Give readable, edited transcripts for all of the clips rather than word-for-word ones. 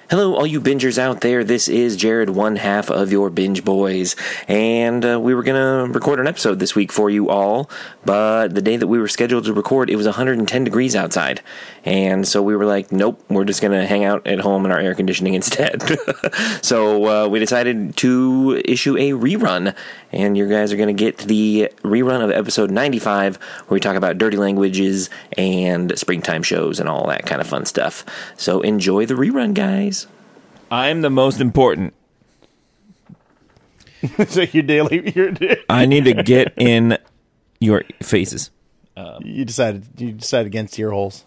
Hello, all you bingers out there. This is Jared, one half of your Binge Boys, and we were going to record an episode this week for you all, but the day that we were scheduled to record, it was 110 degrees outside, and so we were like, nope, we're just going to hang out at home in our air conditioning instead. So we decided to issue a rerun, and you guys are going to get the rerun of episode 95, where we talk about dirty languages and springtime shows and all that kind of fun stuff. So enjoy the rerun, guys. I'm the most important. So I need to get in your faces. You decided against ear holes.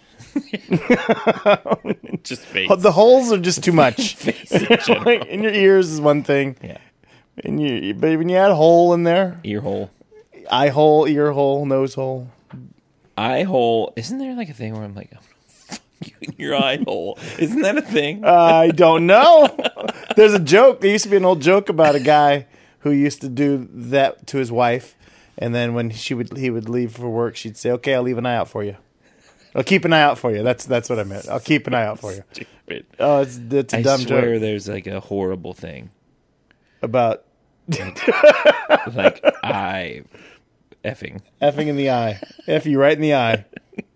Just face. The holes are just too much. Face in general. Like, in your ears is one thing. Yeah. But when you add a hole in there, Ear hole. eye hole, ear hole, nose hole. Eye hole. Isn't there like a thing where I'm like, fuck you in your eye hole? Isn't that a thing? I don't know. There's a joke. There used to be an old joke about a guy who used to do that to his wife, and then when he would leave for work, she'd say, "Okay, I'll leave an eye out for you. I'll keep an eye out for you." That's what I meant. I'll keep an eye out for you. Stupid. Oh, it's a dumb I swear joke there's like a horrible thing. about Like eye effing. effing in the eye. F you right in the eye.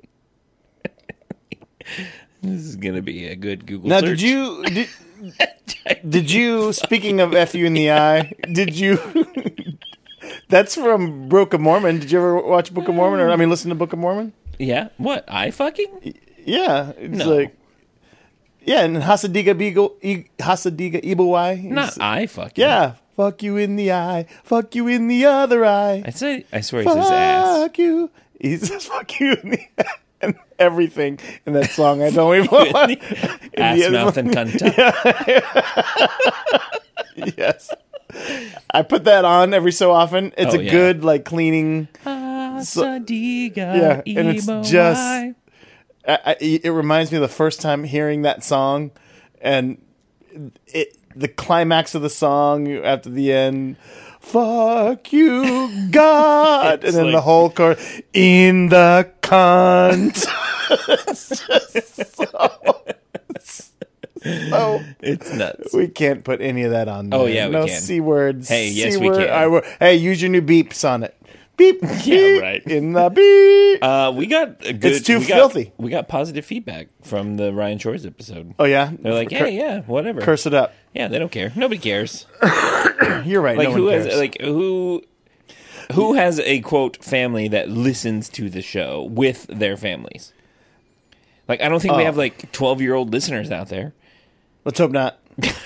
This is going to be a good Google Now, search. did you, speaking of F you in the eye, did you, that's from Book of Mormon. Did you ever watch Book of Mormon? Or, listen to Book of Mormon? Yeah? What? Eye fucking? Yeah. It's No. like, yeah, and Hasadiga Ibawai. Not eye fucking. Yeah. Fuck you in the eye. Fuck you in the other eye. I swear he says ass. Fuck you. He says fuck you in the eye. And everything in that song. I don't even want Ass, mouth, and cunt. Yes. I put that on every so often. It's Oh, a yeah. good, like, cleaning. Hasadiga Yeah, and it's Ibawai. just. It reminds me of the first time hearing that song, and the climax of the song after the end. Fuck you, God, and then like- the whole chorus in the cunt. It's just so. It's nuts. We can't put any of that on. Oh, there. yeah, we no can. C words. Hey, yes, C we word, can. I will. Hey, use your new beeps on it. Beep. Yeah, beep, right. In the beep. We got a good. It's too we got- filthy. We got positive feedback from the Ryan Shores episode. Oh yeah, They're like, hey, yeah, whatever. curse it up. Yeah, they don't care. Nobody cares. You're right. Like no who one has cares. like who has a quote family that listens to the show with their families? Like I don't think we have like 12-year-old listeners out there. Let's hope not.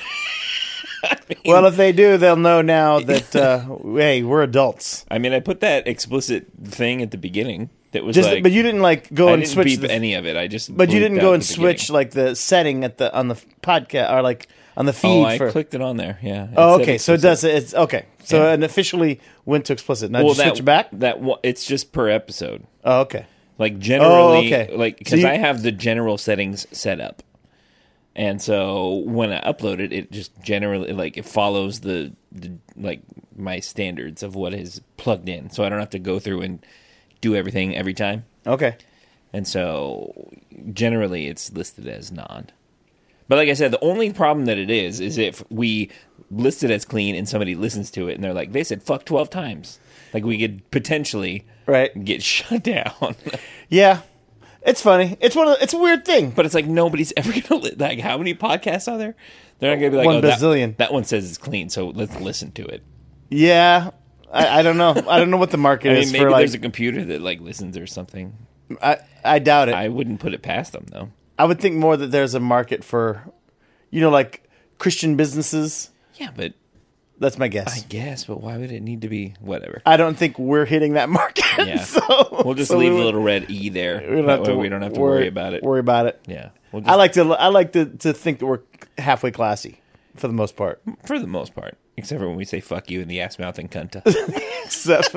Well, if they do, they'll know now that hey, we're adults. I mean, I put that explicit thing at the beginning that was Just, like, but you didn't like go I and didn't switch. beep any of it. I just But you bleeped didn't out go and the switch beginning. like the setting on the podcast or like on the feed. Oh, I for, clicked it on there. Yeah. Oh, It said okay. So it explicit. does. It's okay. So Yeah. it officially went to explicit. Now did you switch it back. It's just per episode. Oh, okay. Like generally, okay. like So because you- I have the general settings set up, and so when I upload it, it just generally like it follows the like my standards of what is plugged in, so I don't have to go through and do everything every time. Okay. And so generally, it's listed as non. But like I said, the only problem that it is if we list it as clean and somebody listens to it and they're like, they said fuck 12 times. Like we could potentially Right. get shut down. Yeah. It's funny. It's a weird thing. But it's like nobody's ever gonna like. How many podcasts are there? They're not gonna be like 1 oh, bazillion. That one says it's clean, so let's listen to it. Yeah. I don't know. I don't know what the market I mean, is maybe for like. there's a computer that like listens or something. I doubt it. I wouldn't put it past them though. I would think more that there's a market for, like Christian businesses. Yeah, but That's my guess. I guess. But why would it need to be whatever? I don't think we're hitting that market. Yeah. So We'll just so leave we a would- little red E there. we don't That have to way we don't have to worry worry about it. Worry about it. Yeah. We'll just, I like to think that we're halfway classy for the most part. for the most part, except for when we say "fuck you" in the ass, mouth, and cunta. Except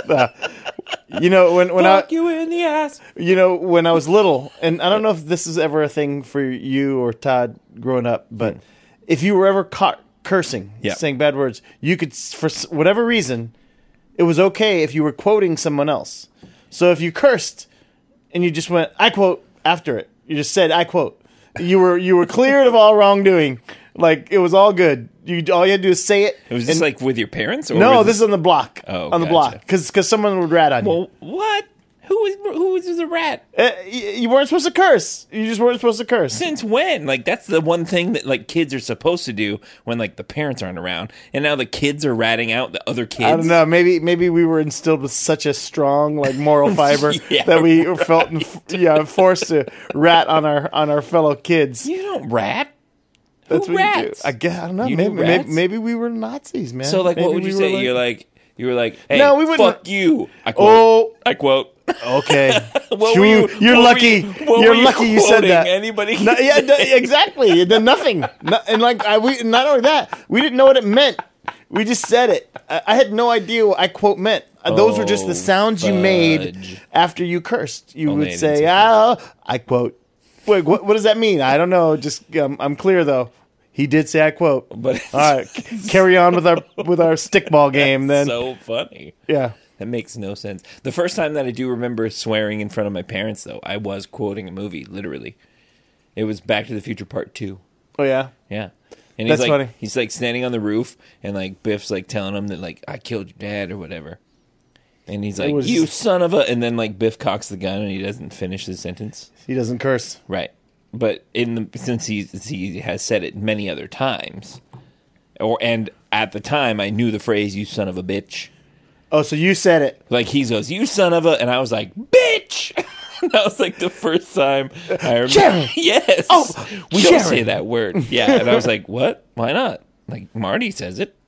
when Fuck you in the ass. when I was little, and I don't know if this is ever a thing for you or Todd growing up, but if you were ever caught cursing, Yeah. saying bad words, you could, for whatever reason, it was okay if you were quoting someone else. So if you cursed and you just went, I quote, after it, you just said, I quote, You were cleared of all wrongdoing. Like, it was all good. All you had to do is say it. Was this like with your parents? Or No, was this is on the block. Oh, on the gotcha. block. Because someone would rat on you. Well, what? Who was a rat? You weren't supposed to curse. You just weren't supposed to curse. Since when? Like, that's the one thing that like kids are supposed to do when like the parents aren't around, and now the kids are ratting out the other kids. I don't know. Maybe we were instilled with such a strong like moral fiber Yeah, that we felt forced to rat on our fellow kids. You don't rat. That's Who what rats? you do. I don't know. You do Maybe, rats? maybe we were Nazis, man. So like, Maybe what would we you were say? You were like, hey, No, we wouldn't- fuck you. I quote. Oh, I quote. okay. What were you- You're what lucky. were you- what You're were you lucky you said quoting? that. Anybody? No, yeah, exactly. Then nothing. And like we not only that, we didn't know what it meant. We just said it. I had no idea what I quote meant. Those were just the sounds you made fudge. after you cursed. You Only I would didn't say, say I quote. Wait, what does that mean? I don't know. Just I'm clear though. He did say I quote. But All right, carry on with our stickball game then. so funny. Yeah. That makes no sense. The first time that I do remember swearing in front of my parents, though, I was quoting a movie, literally. It was Back to the Future Part 2. Oh yeah. Yeah. And That's he's like, funny. He's like standing on the roof, and like Biff's like telling him that like I killed your dad or whatever. And he's like, was- "You son of a!" And then like Biff cocks the gun, and he doesn't finish the sentence. He doesn't curse. Right. But since he has said it many other times, and at the time I knew the phrase "you son of a bitch." Oh, so you said it. Like he goes, "You son of a," and I was like, "Bitch." That was like the first time I remember. Jared! Yes. Oh, we Jared! don't say that word. Yeah, and I was like, "What? Why not?" Like Marty says it.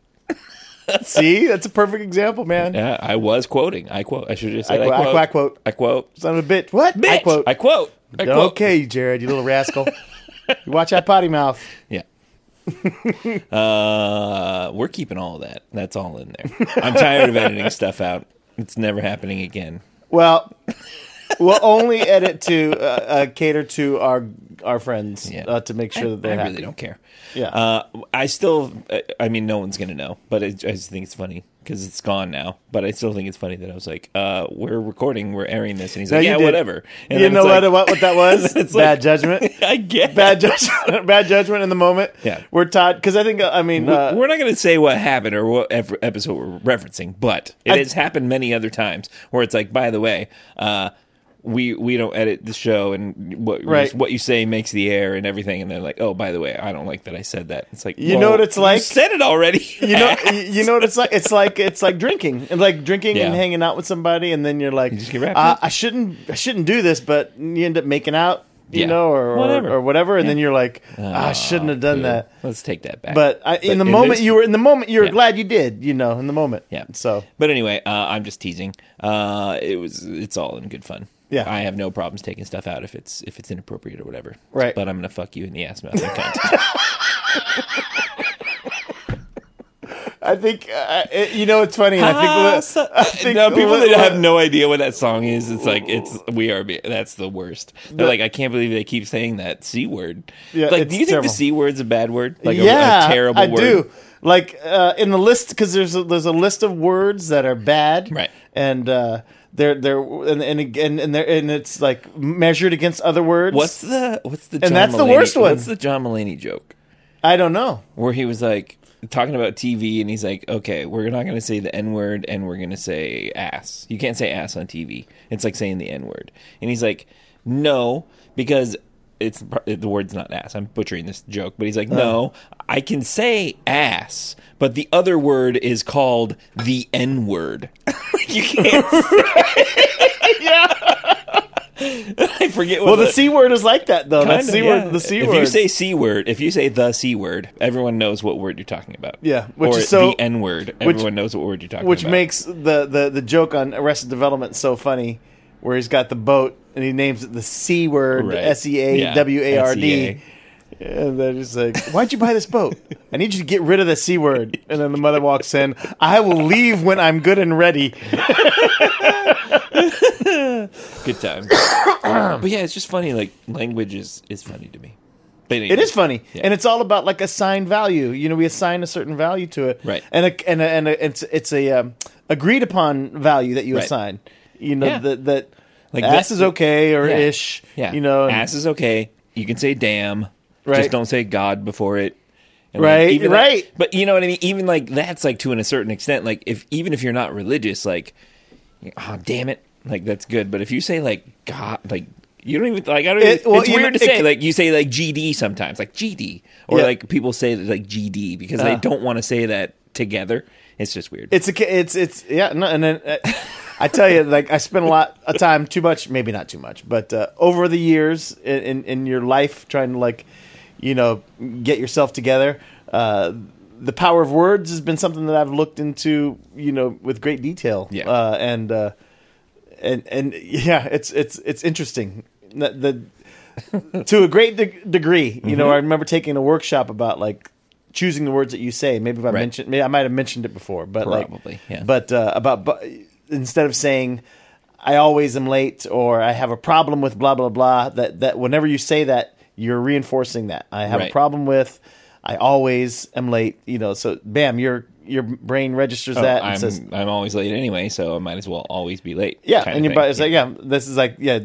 See, that's a perfect example, man. Yeah, I was quoting. I quote. I should have said I I quote. quote. I quote. Son of a bitch. What? Bitch. I quote. I quote. I quote. Okay, Jared, you little rascal. You watch that potty mouth. Yeah. We're keeping all of that. That's all in there. I'm tired of editing stuff out. It's never happening again. Well, we'll only edit to cater to our friends Yeah. to make sure that they're I happy. really don't care. Yeah. I mean, no one's going to know, but I just think it's funny because it's gone now. But I still think it's funny that I was like, we're recording, we're airing this. And he's No, like, you yeah, did. whatever. And You then know it's what that was? It's Bad like- judgment. I get Bad judgment in the moment. Yeah. We're Todd because I think we're not going to say what happened or what episode we're referencing, but it has happened many other times where it's like, by the way, we don't edit the show, and what you say makes the air and everything, and they're like, oh, by the way, I don't like that I said that. It's like, You know what it's like? You said it already. you know what it's like? It's like drinking and Yeah. and hanging out with somebody, and then you're like, just get wrapped up. I shouldn't do this, but you end up making out, Yeah. or whatever, and then you're like, I shouldn't have done Boo. that. Let's take that back. But in the moment you were Yeah. glad you did, in the moment. Yeah. So But anyway, I'm just teasing. It's all in good fun. Yeah. I have no problems taking stuff out if it's inappropriate or whatever. Right. But I'm gonna fuck you in the ass mouth. You cunt. I think it's funny. And I think no, people that have no idea what that song is, it's like that's the worst. They're like, I can't believe they keep saying that C word. Yeah, like, it's do you think terrible. the C word's a bad word? Like a terrible I word? do. Like in the list, because there's a list of words that are bad, Right. And and it's like measured against other words. What's the John And that's the Mulaney- worst one. What's the John Mulaney joke? I don't know. Where he was like talking about TV, and he's like, okay, we're not going to say the N word, and we're going to say ass. You can't say ass on TV. It's like saying the N word. And he's like, no, because the word's not ass. I'm butchering this joke, but he's like, no, I can say ass, but the other word is called the N word. You can't say Yeah. I forget what Well, the C word is like that though. That's C word. The C if word. you say C word, if you say the C word, everyone knows what word you're talking about. Yeah, which or is so- the N word. Everyone knows what word you're talking which about. makes the joke on Arrested Development so funny, where he's got the boat and he names it the C word, Right. SEAWARD. SEA. And they're just like, why'd you buy this boat? I need you to get rid of the C word. And then the mother walks in, I will leave when I'm good and ready. Good time. But yeah, it's just funny. Like, language is funny to me. But anyway, It is funny. Yeah. And it's all about like assigned value. We assign a certain value to it. Right. And it's a agreed upon value that you Right. assign. Yeah. That Like ass that- is okay or Yeah. ish. Yeah. And ass is okay. You can say damn. Right. Just don't say God before it. And Right, even right. but you know what I mean? Even like that's like to a certain extent. Like even if you're not religious, like, oh damn it, like that's good. But if you say like God, like you don't even like I don't. It's weird to say. Like you say like GD sometimes, like GD, or like people say like GD because they don't want to say that together. It's just weird. It's yeah. No, and then I tell you, like I spent a lot of time, too much, maybe not too much, but over the years in your life trying to like, get yourself together. The power of words has been something that I've looked into, with great detail. Yeah. And yeah, it's interesting. To a great degree, I remember taking a workshop about like choosing the words that you say. Maybe if I maybe I might have mentioned it before, but probably, yeah. But about instead of saying I always am late or I have a problem with blah blah blah, that whenever you say that, you're reinforcing that I have a problem with. I always am late. So bam, your brain registers that and says I'm always late anyway, so I might as well always be late. Yeah, and your body's like, yeah, this is like, yeah.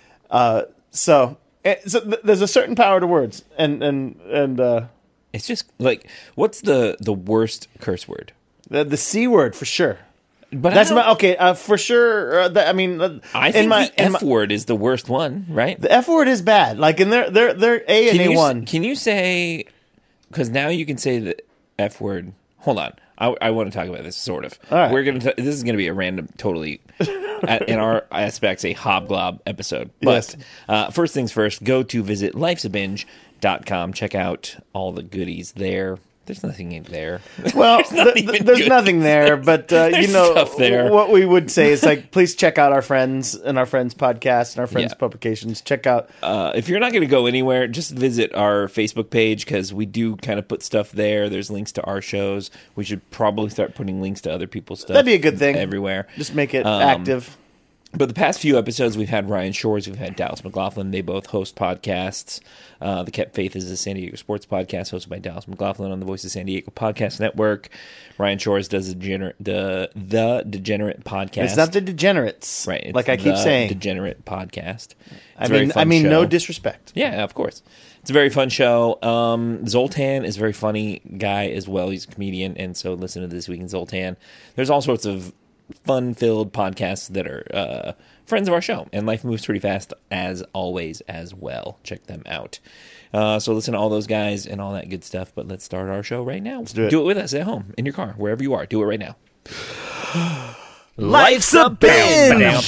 So there's a certain power to words, and it's just like, what's the worst curse word? The C word for sure. But that's not okay. For sure. I mean, I think the F word is the worst one, right? The F word is bad. Like, and they're A and A1. Can you say? Because now you can say the F word. Hold on, I want to talk about this sort of. All right. We're gonna. This is gonna be a random, totally, in our aspects, a hobglob episode. But first things first, go to visit lifesabinge.com. Check out all the goodies there. There's nothing in there. Well, there's nothing there, but stuff there. What we would say is like, please check out our friends and our friends' podcasts and our friends' publications. Check out. If you're not going to go anywhere, just visit our Facebook page because we do kind of put stuff there. There's links to our shows. We should probably start putting links to other people's stuff. That'd be a good thing everywhere. Just make it active. But the past few episodes, we've had Ryan Shores, we've had Dallas McLaughlin. They both host podcasts. The Kept Faith is a San Diego sports podcast hosted by Dallas McLaughlin on the Voice of San Diego podcast network. Ryan Shores does the Degenerate podcast. It's not the Degenerates, right? It's like I keep saying, Degenerate podcast. I mean, no disrespect. Yeah, of course. It's a very fun show. Zoltan is a very funny guy as well. He's a comedian, and so listen to This Week in Zoltan. There's all sorts of fun-filled podcasts that are friends of our show, and Life Moves Pretty Fast as always as well. Check them out. So listen to all those guys and all that good stuff, but let's start our show right now. Let's do it. Do it with us at home, in your car, wherever you are. Do it right now. Life's a binge.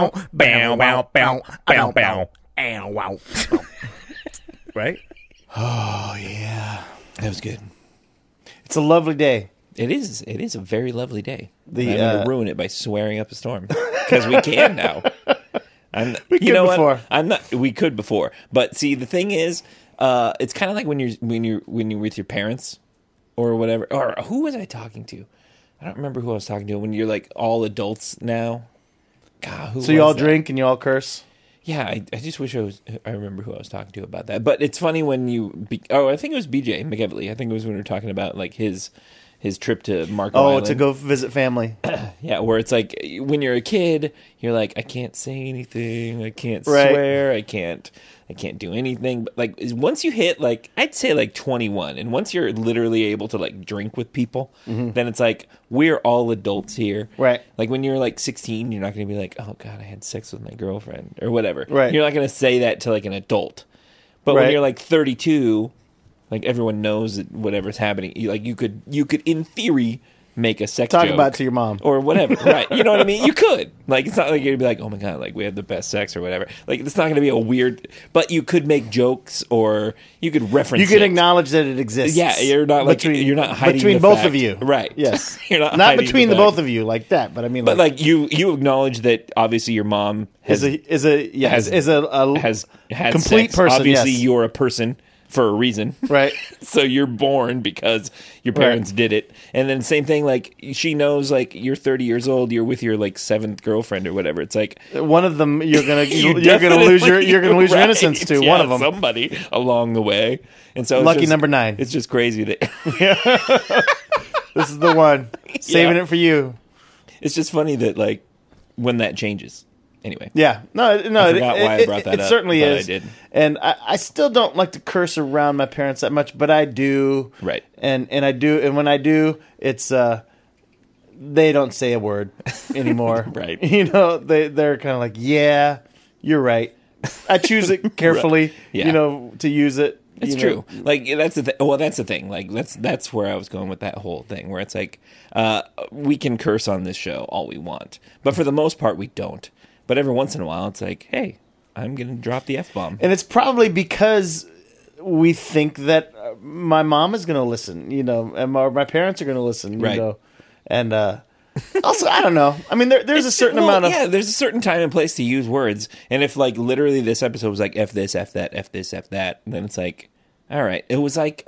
Right? Oh yeah, that was good. It's a lovely day. It is a very lovely day. I'm going to ruin it by swearing up a storm because we can now. We could before, but see, the thing is, it's kind of like when you're with your parents or whatever. Or who was I talking to? I don't remember who I was talking to. When you're like all adults now. God, so you all drink and you all curse. Yeah, I just wish I remember who I was talking to about that. But it's funny when I think it was BJ McEvely. I think it was when we were talking about like his trip to Marco Island. To go visit family. Yeah, where it's like when you're a kid, you're like, I can't say anything, I can't swear, I can't do anything. But like once you hit like I'd say like 21, and once you're literally able to like drink with people, then it's like we're all adults here. Right. Like when you're like 16, you're not going to be like, oh God, I had sex with my girlfriend or whatever. Right. You're not going to say that to like an adult. But when you're like 32. Like everyone knows that whatever's happening. You could in theory make a sex joke. Talk about it to your mom or whatever, right? You know what I mean? You could. Like it's not like you'd be like, oh my God, like we had the best sex or whatever. Like it's not going to be a weird. But you could make jokes or you could reference. You could acknowledge that it exists. Yeah, you're not like you're not hiding between the both fact. of you, right? Yes, you're not between the both of you like that. But I mean, but like you acknowledge that obviously your mom is a complete sex. person. Obviously, you're a person. For a reason. Right. So you're born because your parents did it. And then same thing, like she knows like you're 30 years old, you're with your like seventh girlfriend or whatever. It's like one of them you're gonna lose your innocence to. Yeah, one of them. Somebody along the way. And so lucky number 9. It's just crazy that this is the one. Saving it for you. It's just funny that like when that changes. Anyway. Yeah, no. I forgot why I brought that it up, certainly but is. I did. And I still don't like to curse around my parents that much, but I do. Right. And I do, and when I do, it's they don't say a word anymore. Right. You know, they're kind of like, yeah, you're right. I choose it carefully. Right. Yeah. You know, to use it. It's you true. know. Like that's the well, that's the thing. Like that's where I was going with that whole thing. Where it's like we can curse on this show all we want, but for the most part we don't. But every once in a while, it's like, hey, I'm gonna drop the F-bomb. And it's probably because we think that my mom is going to listen, you know, and my parents are going to listen, you Right. know, and also I don't know. I mean, there's a certain amount of there's a certain time and place to use words, and if like literally this episode was like F this, F that, F this, F that, then it's like, all right, it was like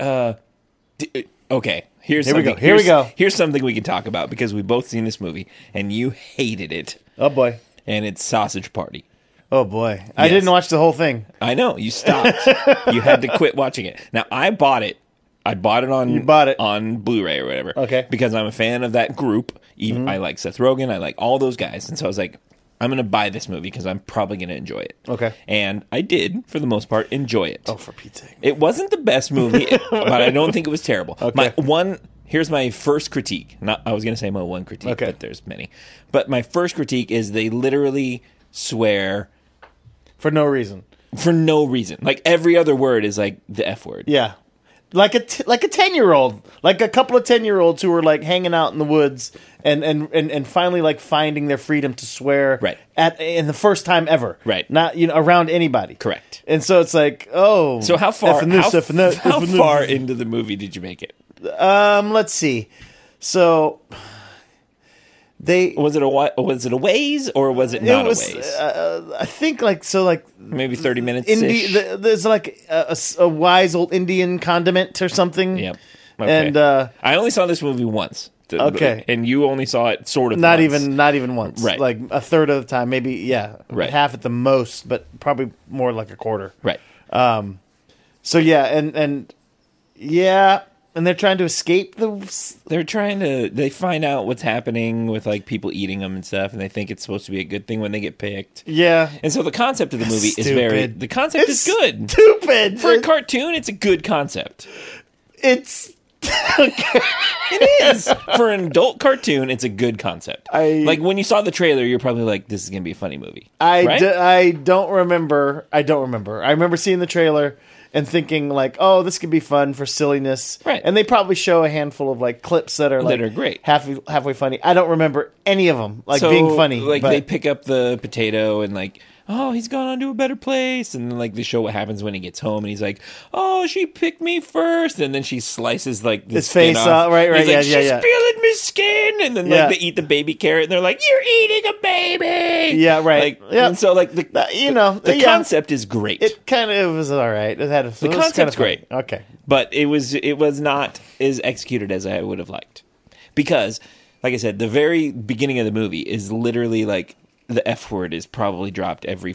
okay. Here we go. Here's something we can talk about because we both seen this movie and you hated it, Oh boy. and it's Sausage Party. Oh boy. I didn't watch the whole thing. I know you stopped. You had to quit watching it. Now I bought it. I bought it on You bought it. on Blu-ray or whatever. Okay. Because I'm a fan of that group. Even I like Seth Rogen. I like all those guys, and so I was like, I'm going to buy this movie because I'm probably going to enjoy it. Okay. And I did, for the most part, enjoy it. Oh, for Pete's sake. It wasn't the best movie, but I don't think it was terrible. Okay. Here's my first critique. I was going to say my one critique, Okay. but there's many. But my first critique is they literally swear For no reason. for no reason. Like every other word is like the F word. Yeah. Like a 10-year-old, like a couple of 10-year-olds who were like hanging out in the woods and finally like finding their freedom to swear Right. in the first time ever. Right. Not, you know, around anybody. Correct. And so it's like, oh. So how far effing this, effing that, how effing far this. into the movie did you make it? Let's see. So Was it a ways or was it not it was, a ways? I think like Maybe 30 minutes. there's like a wise old Indian condiment or something. Yep. Okay. And I only saw this movie once. Okay. And you only saw it sort of not once. even once. Right. Like a third of the time, maybe Right. half at the most, but probably more like a quarter. Right. So yeah, and yeah, and they're trying to escape They find out what's happening with like people eating them and stuff, and they think it's supposed to be a good thing when they get picked. Yeah. And so the concept of the movie is Stupid. the concept is good. Stupid. For a cartoon, it's a good concept. It's It is. For an adult cartoon, it's a good concept. Like when you saw the trailer, you're probably like, this is going to be a funny movie. Right? I don't remember. I remember seeing the trailer and thinking like, oh, this could be fun for silliness. Right. And they probably show a handful of like clips that are great. halfway funny. I don't remember any of them like So, being funny. Like but they pick up the potato and like, oh, he's gone on to a better place. And then like they show what happens when he gets home and he's like, oh, she picked me first. And then she slices like the his skin face off. off. Right. He's like, Yeah. she's peeling me skin. And then like Yeah. they eat the baby carrot and they're like, you're eating a baby. Yeah, right. Like, Yeah. And so like the yeah. concept is great. It kind of was all right. It had The concept's great. Okay. But it was not as executed as I would have liked. Because, like I said, the very beginning of the movie is literally like the F word is probably dropped every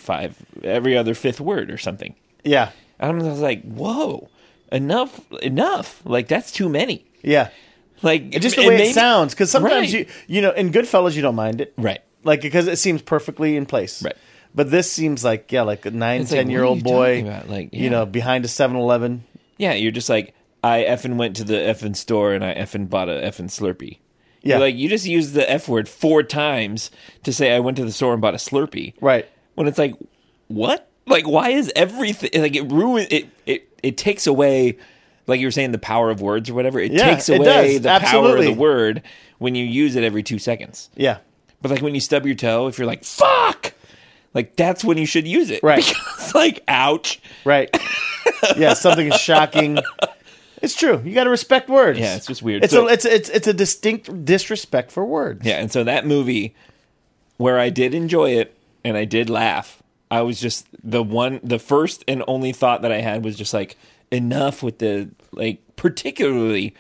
other fifth word or something. Yeah. I was like, whoa, enough. Like that's too many. Yeah. Like Just the way maybe- it sounds, because sometimes Right. you know, in Goodfellas you don't mind it, Right. like because it seems perfectly in place, Right. But this seems like like a 9, It's like, 10-year-old what are you boy, talking about? Like, you yeah. know, behind a 7-Eleven. Yeah, you're just like, I effing went to the effing store and I effing bought a effing Slurpee. Yeah. You're like, you just used the F word 4 times to say I went to the store and bought a Slurpee. Right. When it's like, what? Like, why is everything like it ruins it? It takes away, like you were saying, the power of words or whatever. It Yeah, takes it away does. the power of Absolutely. the word when you use it every 2 seconds. Yeah. But like when you stub your toe, if you're like fuck, like that's when you should use it, Right. Because like, ouch. Right. Yeah. Something is shocking. It's true. You got to respect words. Yeah, it's just weird. It's So- it's a distinct disrespect for words. Yeah, and so that movie, where I did enjoy it and I did laugh, I was just the first and only thought that I had was just like, enough with the like particularly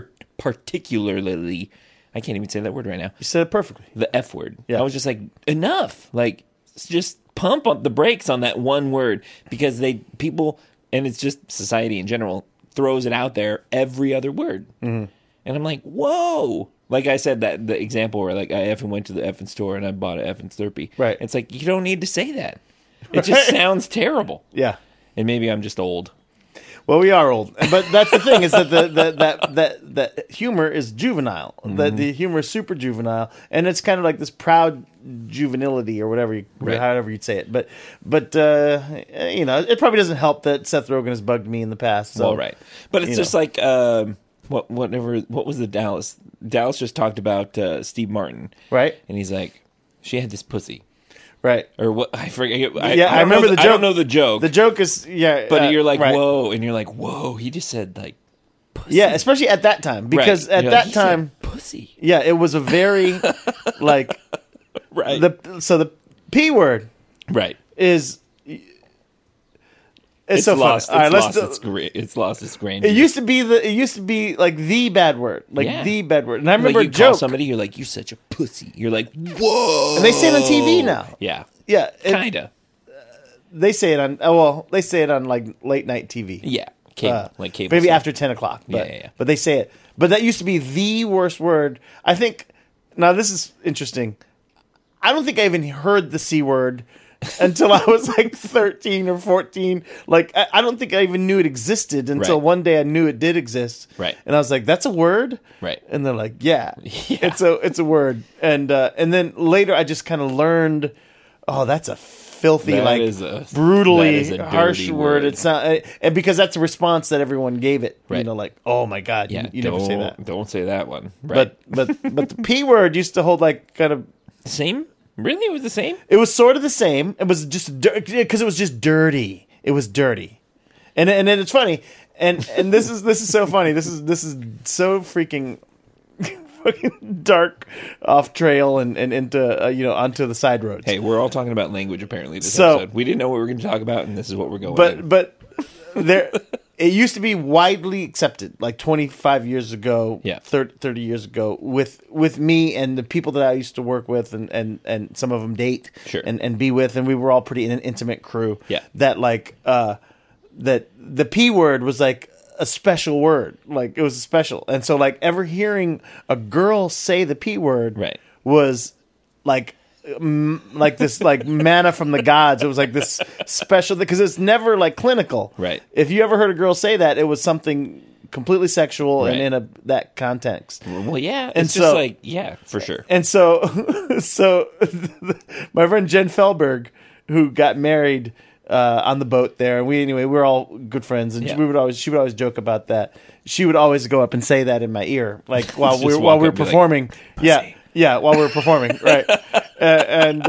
I can't even say that word right now. You said it perfectly. The F word. Yeah. I was just like, enough. Like just pump up the brakes on that one word because people and it's just society in general throws it out there every other word. Mm-hmm. And I'm like, whoa, Like I said, that the example where like I effing went to the effing store and I bought an effing Slurpee. Right. It's like you don't need to say that. It just sounds terrible. Yeah. And maybe I'm just old. Well, we are old, but that's the thing is that that humor is juvenile. That the humor is super juvenile, and it's kind of like this proud juvenility or whatever, however you'd say it. But you know, it probably doesn't help that Seth Rogen has bugged me in the past. So, Well, right. But it's just like what was the Dallas? Dallas just talked about Steve Martin, right, and he's like, she had this pussy. right. Or what? I forget. I remember the joke. I don't know the joke. The joke is but you're like, right. whoa, and you're like, whoa. He just said like, pussy. Yeah, especially at that time because Right. at You're that like, he said time, pussy. yeah, it was a very like Right. the P word Right. is it's so lost. funny. All right, It's lost its grain. It used to be like the bad word, like the bad word. And I remember like a you call joke. somebody, you're like, you're such a pussy. You're like, whoa. And they say it on TV now. Yeah. Yeah, Kinda. they say it on. They say it on like late night TV. Yeah. Cable, like cable. Maybe stuff. after 10:00. But, Yeah. But they say it. But that used to be the worst word. I think. Now this is interesting. I don't think I even heard the C word until I was like 13 or 14. Like I don't think I even knew it existed until Right. one day I knew it did exist. Right. And I was like, "That's a word." Right. And they're like, "Yeah, Yeah. it's a word." And then later I just kind of learned, "Oh, that's a filthy, That like is a- brutally that is a harsh dirty word." word. It's not, and because that's the response that everyone gave it. You Right. know, like, "Oh my god, Yeah. you never say that." Don't say that one. Right. But the P word used to hold like kind of. Same? Really? It was the same? It was sort of the same. It was just because it was just dirty. It was dirty, and then it's funny. And this is so funny. This is so freaking fucking dark off trail and into onto the side roads. Hey, we're all talking about language apparently this So- episode. We didn't know what we were going to talk about, and this is what we're going with. But there, it used to be widely accepted, like 25 years ago, Yeah. 30 years ago, with me and the people that I used to work with, and some of them date, Sure. and be with, and we were all pretty an intimate crew. Yeah. That like that the P word was like a special word, like it was special, and so like ever hearing a girl say the P word, Right. was like this like manna from the gods. It was like this special because it's never like clinical. Right. If you ever heard a girl say that, it was something completely sexual Right. and in that context. Well, yeah. And It's so- just like, yeah, for sure. And so, my friend Jen Felberg, who got married on the boat there, and we're all good friends, and Yeah. she would always joke about that. She would always go up and say that in my ear, like while Just we walk were up and be like, performing. "Pussy." Yeah, while we were performing, right? And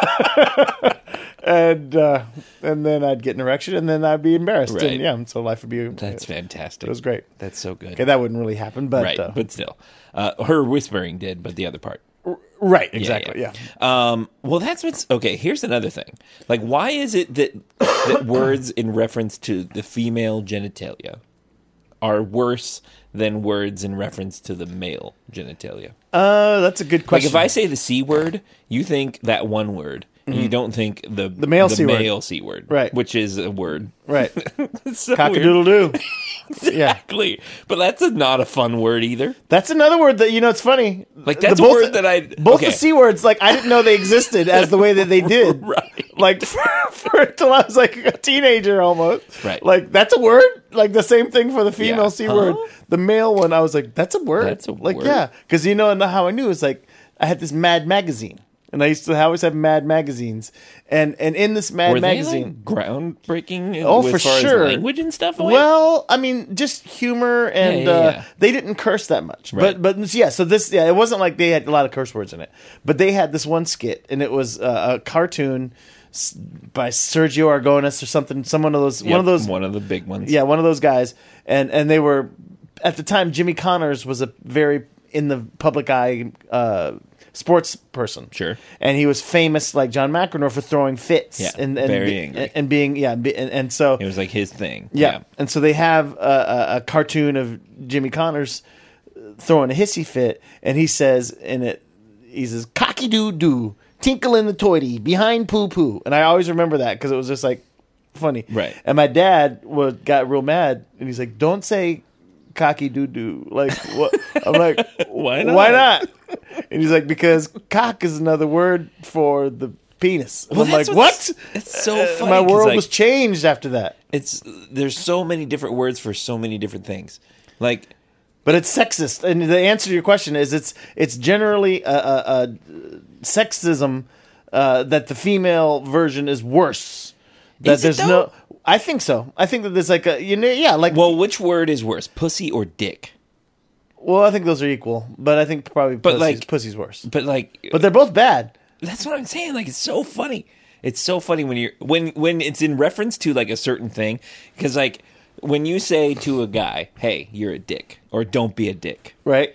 then I'd get an erection, and then I'd be embarrassed, Right. and yeah, so life would be. That's fantastic. It was great. That's so good. Okay, that wouldn't really happen, but Right, but still. Her whispering did, but the other part. right, exactly, yeah. Well, that's what's okay. Here's another thing. Like, why is it that words in reference to the female genitalia are worse than words in reference to the male genitalia? That's a good Like, question. if I say the C word, you think that one word. You don't think the male C word. male C word, Right. Which is a word, right, It's so cock-a-doodle weird. doo. Yeah, Exactly, but that's not a fun word either. that's another word that it's funny. Like, that's a both- word that both okay. the C words. Like I didn't know they existed as the way that they did. Right. Like for until I was like a teenager almost. Right. Like that's a word. Like the same thing for the female Yeah. C word. Huh? The male one, I was like, that's a word. That's a like word. yeah, because and how I knew is like I had this Mad magazine. And I always have Mad magazines, and in this Mad Were they magazine, like groundbreaking? Oh, as for far sure. As language and stuff. Like? well, I mean, just humor, and yeah. they didn't curse that much. Right. But yeah, so this it wasn't like they had a lot of curse words in it, but they had this one skit, and it was a cartoon by Sergio Aragonés or something. One of those. one of the big ones. Yeah, one of those guys, and they were at the time. Jimmy Connors was a very in the public eye sports person, Sure. and he was famous like John McEnroe for throwing fits, Yeah, and very angry. and being and so It was like his thing. yeah. And so they have a cartoon of Jimmy Connors throwing a hissy fit, and he says in it, he says, "Cocky doo doo, tinkle in the toity, behind poo poo," and I always remember that because it was just like funny, Right. And my dad got real mad, and he's like, "Don't say cocky doo doo. Like what? I'm like, Why not? Why not? And he's like, because cock is another word for the penis. And Well, I'm like, that's what? It's so funny. My 'cause, world like, was changed after that. there's so many different words for so many different things. Like, But it's sexist, and the answer to your question is it's generally a sexism that the female version is worse. That Is it, there's though? no. I think so. I think that there's like a like. well, which word is worse, pussy or dick? Well, I think those are equal, but I think probably pussy's worse. But like, But they're both bad. that's what I'm saying. Like, it's so funny. It's so funny when it's in reference to like a certain thing, because like when you say to a guy, "Hey, you're a dick," or "Don't be a dick," Right?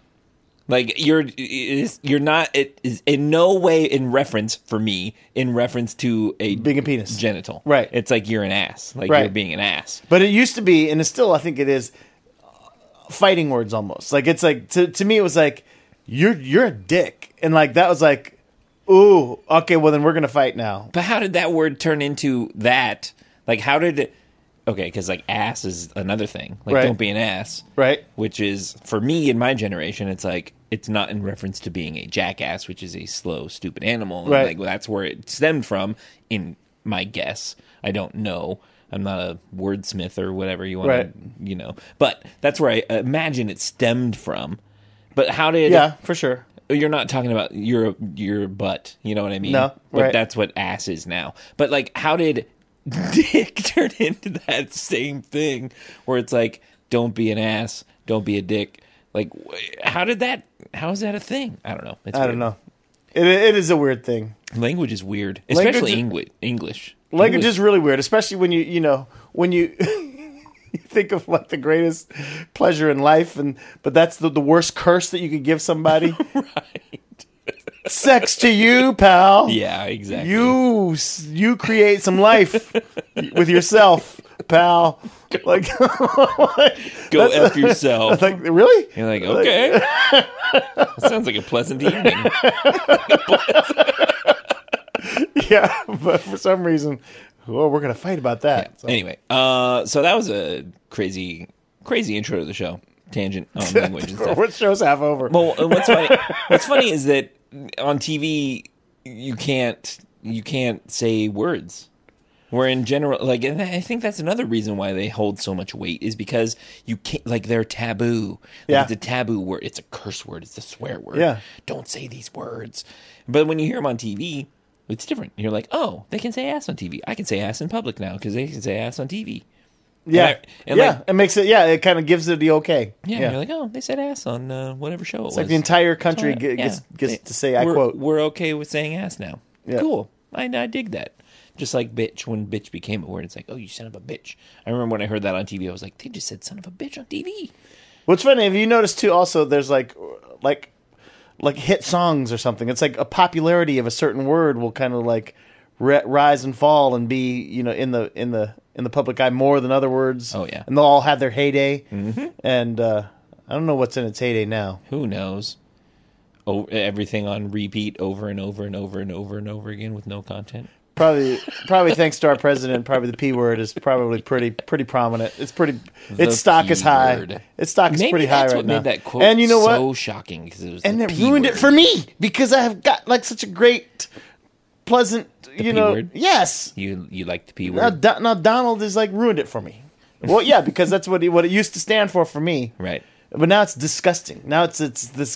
like you're not. It is in no way in reference for me in reference to a Being a penis. genital. Right. It's like you're an ass. Like Right. you're being an ass. But it used to be, and it still, I think it is, fighting words almost. Like it's like to me, it was like you're a dick, and like that was like, ooh, okay, well then we're gonna fight now. But how did that word turn into that? Like, how did it? Okay, because like ass is another thing. Like, Right. don't be an ass. Right? Which is, for me in my generation, it's like, it's not in reference to being a jackass, which is a slow, stupid animal. And Right. like, that's where it stemmed from, in my guess. I don't know. I'm not a wordsmith or whatever you want Right. to, But that's where I imagine it stemmed from. But how did... Yeah, for sure. You're not talking about your butt, you know what I mean? No, But right. that's what ass is now. But like, how did dick turn into that same thing where it's like, don't be an ass, don't be a dick? Like, how is that a thing? I don't know. It's I don't know. It is a weird thing. Language is weird, Language especially is- English. Language is really weird, especially when when you you think of like the greatest pleasure in life, but that's the worst curse that you could give somebody. Right. Sex to you, pal. Yeah, exactly. You create some life with yourself, pal. Like, Go F yourself. like really? You're like, okay. That sounds like a pleasant evening. Yeah, but for some reason, well, we're gonna fight about that. So. Anyway, so that was a crazy intro to the show. Tangent on language and stuff. What show's half over? Well, and what's funny is that on TV you can't say words. Where in general, like, and I think that's another reason why they hold so much weight is because you can't, like, they're taboo. Like, Yeah. it's a taboo word. It's a curse word. It's a swear word. Yeah. Don't say these words. But when you hear them on TV, it's different. You're like, oh, they can say ass on TV. I can say ass in public now because they can say ass on TV. Yeah, And yeah. like- It makes it. Yeah, it kind of gives it the okay. Yeah, you're like, oh, they said ass on whatever show it was. It's like the entire country Alright, gets yeah. to say, I we're, quote. We're okay with saying ass now. Yeah. Cool. I dig that. Just like bitch, when bitch became a word, it's like, oh, you son of a bitch. I remember when I heard that on TV, I was like, they just said son of a bitch on TV. What's funny, have you noticed too? Also, there's like hit songs or something. It's like a popularity of a certain word will kind of like rise and fall and be in the public eye more than other words. Oh, yeah. and they'll all have their heyday. Mm-hmm. And I don't know what's in its heyday now. Who knows? Oh, everything on repeat over and over and over and over and over again with no content. Probably thanks to our president. Probably the P word is probably pretty prominent. Its stock is high. P-word. Its stock is Maybe pretty high that's right what now. made that quote and you know so what? shocking because it was And the it P ruined word. it for me because I have got like such a great, pleasant, P word? Yes. You like the P Now, word, now Donald is like ruined it for me. Well, yeah, because that's what it used to stand for me. right? But now it's disgusting. Now it's this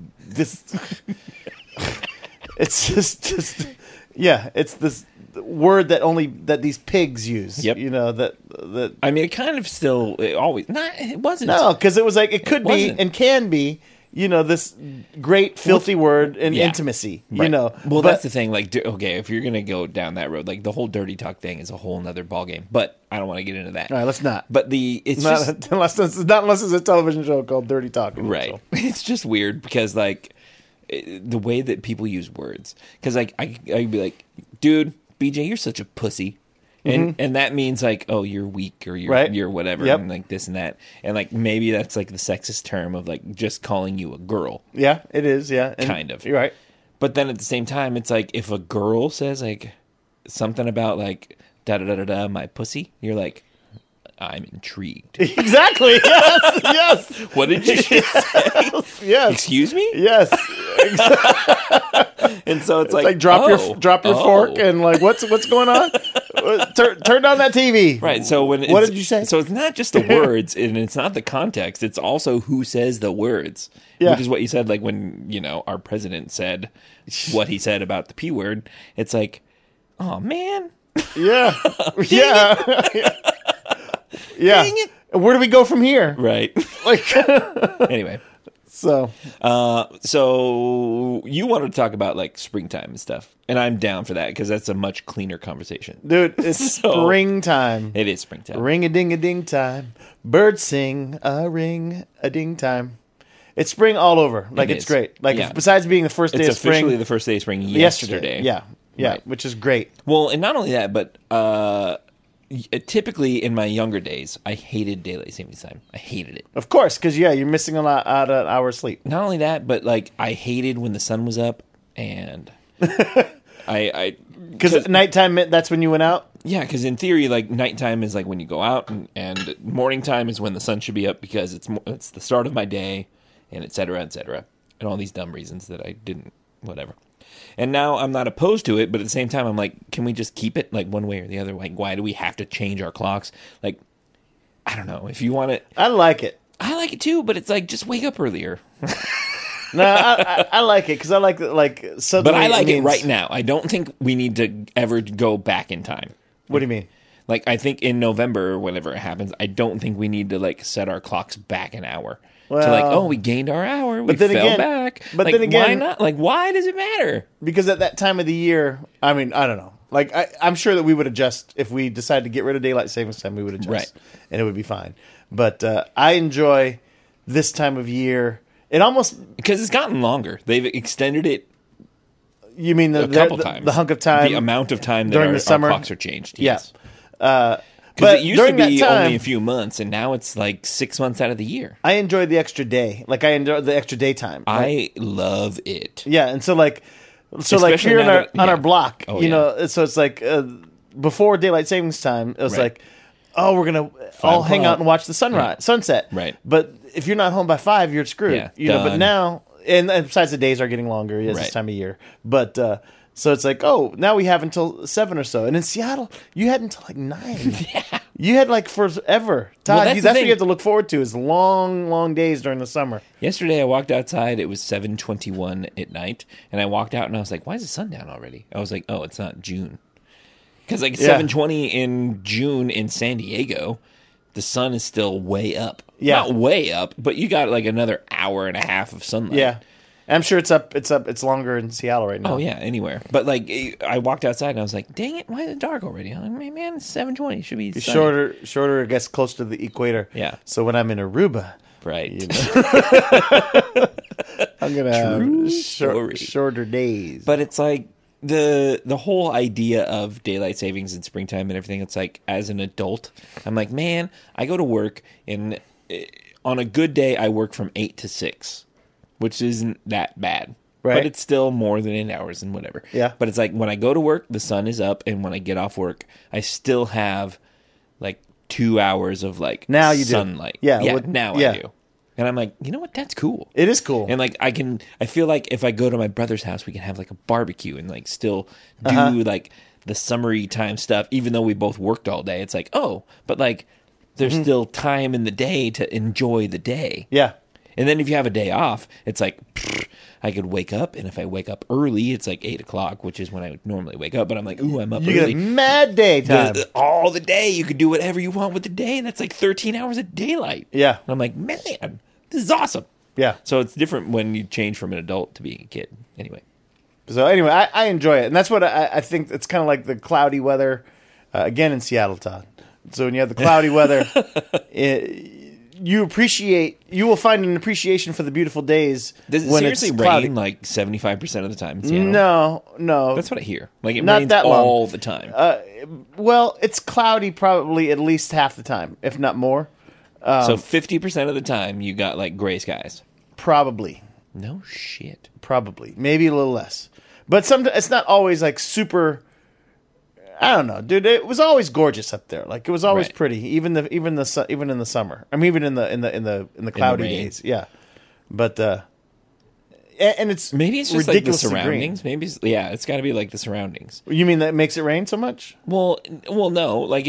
it's just yeah, it's this word that these pigs use. Yep. That I mean, it kind of still it always not. It wasn't. no, because it was like it could be wasn't. and can be. This great filthy word in yeah. intimacy. Right. Well, Well, that's the thing. Like, okay, if you're gonna go down that road, like the whole dirty talk thing is a whole nother ballgame. But I don't want to get into that. all right, let's not. But it's just Not unless it's a television show called Dirty Talk. right. So. It's just weird because like the way that people use words. Because like I'd be like, dude, BJ, you're such a pussy. And that means like, oh, you're weak or you're Right. you're whatever, Yep. and like this and that, and like maybe that's like the sexist term of like just calling you a girl. Yeah, it is. Yeah, and Kind of. You're right. But then at the same time, it's like if a girl says like something about like da da da da da my pussy, you're like, I'm intrigued. Exactly. Yes. Yes. What did you just say? Yes. Excuse me? Yes. And so it's Like drop your fork and like what's going on? Turn down that TV. Right. So what did you say? So it's not just the words and it's not the context. It's also who says the words, Yeah. which is what you said. Like when our president said what he said about the P word. It's like, oh man, Yeah. Yeah. Yeah. Dang it. Where do we go from here? right? Like Anyway, so. so you wanted to talk about like springtime and stuff, and I'm down for that because that's a much cleaner conversation. Dude, it's So- springtime. It is springtime. Ring a ding a ding time. Birds sing a ring a ding time. It's spring all over. Like It it's is. great. Like Yeah. besides being the first day It's of spring, officially the first day of spring yesterday. Yeah. Yeah, Right. which is great. Well, and not only that, but typically in my younger days, I hated daylight savings time. I hated it. Of course, because you're missing a lot out of an hour's sleep. Not only that, but like I hated when the sun was up, and I Because nighttime meant that's when you went out. yeah, because in theory, like nighttime is like when you go out, and morning time is when the sun should be up because it's the start of my day, and et cetera, and all these dumb reasons that I didn't whatever. And now I'm not opposed to it, but at the same time, I'm like, can we just keep it like one way or the other? Like, why do we have to change our clocks? Like, I don't know. If you want it, I like it. I like it too, but it's like just wake up earlier. No, I like it because I like suddenly. But I like it means- right now. I don't think we need to ever go back in time. What do you mean? Like, I think in November or whenever it happens, I don't think we need to like set our clocks back an hour. To like, Well- oh, we gained our hour, we But then fell again- back. but Like, then again- why not? Like, why does it matter? Because at that time of the year, I mean, I don't know. Like I'm sure that we would adjust if we decided to get rid of daylight savings time. We would adjust, Right. and it would be fine. But I enjoy this time of year. It almost. Because it's gotten longer. They've extended it You mean a couple times. the hunk of time, the amount of time that during our, the summer? our clocks are changed. Yeah. Yes. But Because it used to during that be time, only a few months, and now it's like 6 months out of the year. I enjoyed the extra day. Like I enjoy the extra daytime. I love it. Yeah, and so like Especially here now that- on yeah. our block, Oh, you yeah. know, so it's like before daylight savings time, it was Right. like, oh, we're gonna all hang o'clock. out and watch the sunset. Right. But if you're not home by 5, you're screwed. Yeah, you know. But done. now, and besides, the days are getting longer as this Right. time of year. But so it's like, oh, now we have until 7 or so. And in Seattle, you had until like 9. Yeah. You had like forever. Todd, Well, that's that's the what thing. you have to look forward to is long, long days during the summer. Yesterday, I walked outside. It was 7:21 at night, and I walked out, and I was like, "Why is the sun down already?" I was like, "Oh, it's not June." Because like Yeah. 7:20 in June in San Diego, the sun is still way up. Yeah. Not way up, but you got like another hour and a half of sunlight. Yeah. I'm sure it's up. It's longer in Seattle right now. Oh yeah, anywhere. But like, I walked outside and I was like, "Dang it, why is it dark already?" I'm like, "Man, it's 7:20. It should be It's sunny." shorter, I guess, close to the equator. Yeah. So when I'm in Aruba, Right. I'm gonna have story. shorter days. But it's like the whole idea of daylight savings in springtime and everything. It's like as an adult, I'm like, man, I go to work and on a good day I work from 8 to 6, which isn't that bad. Right. But it's still more than 8 hours and whatever. Yeah. But it's like when I go to work, the sun is up, and when I get off work, I still have like 2 hours of like Now you do. sunlight. Yeah, Yeah. what- Now yeah. I do. And I'm like, you know what? That's cool. It is cool. And like I feel like if I go to my brother's house, we can have like a barbecue and like still do Uh-huh. like the summery time stuff, even though we both worked all day. It's like, oh, but like there's Mm-hmm. still time in the day to enjoy the day. yeah. And then if you have a day off, it's like I could wake up, and if I wake up early, it's like 8:00, which is when I would normally wake up. But I'm like, ooh, I'm up You get early. a mad daytime. All the day, you could do whatever you want with the day, and that's like 13 hours of daylight. Yeah. And I'm like, man, this is awesome. Yeah. So it's different when you change from an adult to being a kid. Anyway, So anyway, I enjoy it, and that's what I think. It's kind of like the cloudy weather again in Seattle, Todd. So when you have the cloudy weather, you will find an appreciation for the beautiful days does it when seriously it's cloudy. rain like 75% of the time in Seattle? No. That's what I hear. Like it Not rains that long. all the time. Well, it's cloudy probably at least half the time, if not more. So 50% of the time you got like gray skies. Probably. No shit. Probably. Maybe a little less. But it's not always like super. I don't know, dude. It was always gorgeous up there. Like it was always Right. pretty, even in the summer. I mean, even in the cloudy rain. days. Yeah, but and it's Maybe it's just like the ridiculously green. surroundings. Maybe it's got to be like the surroundings. You mean that makes it rain so much? Well, no. Like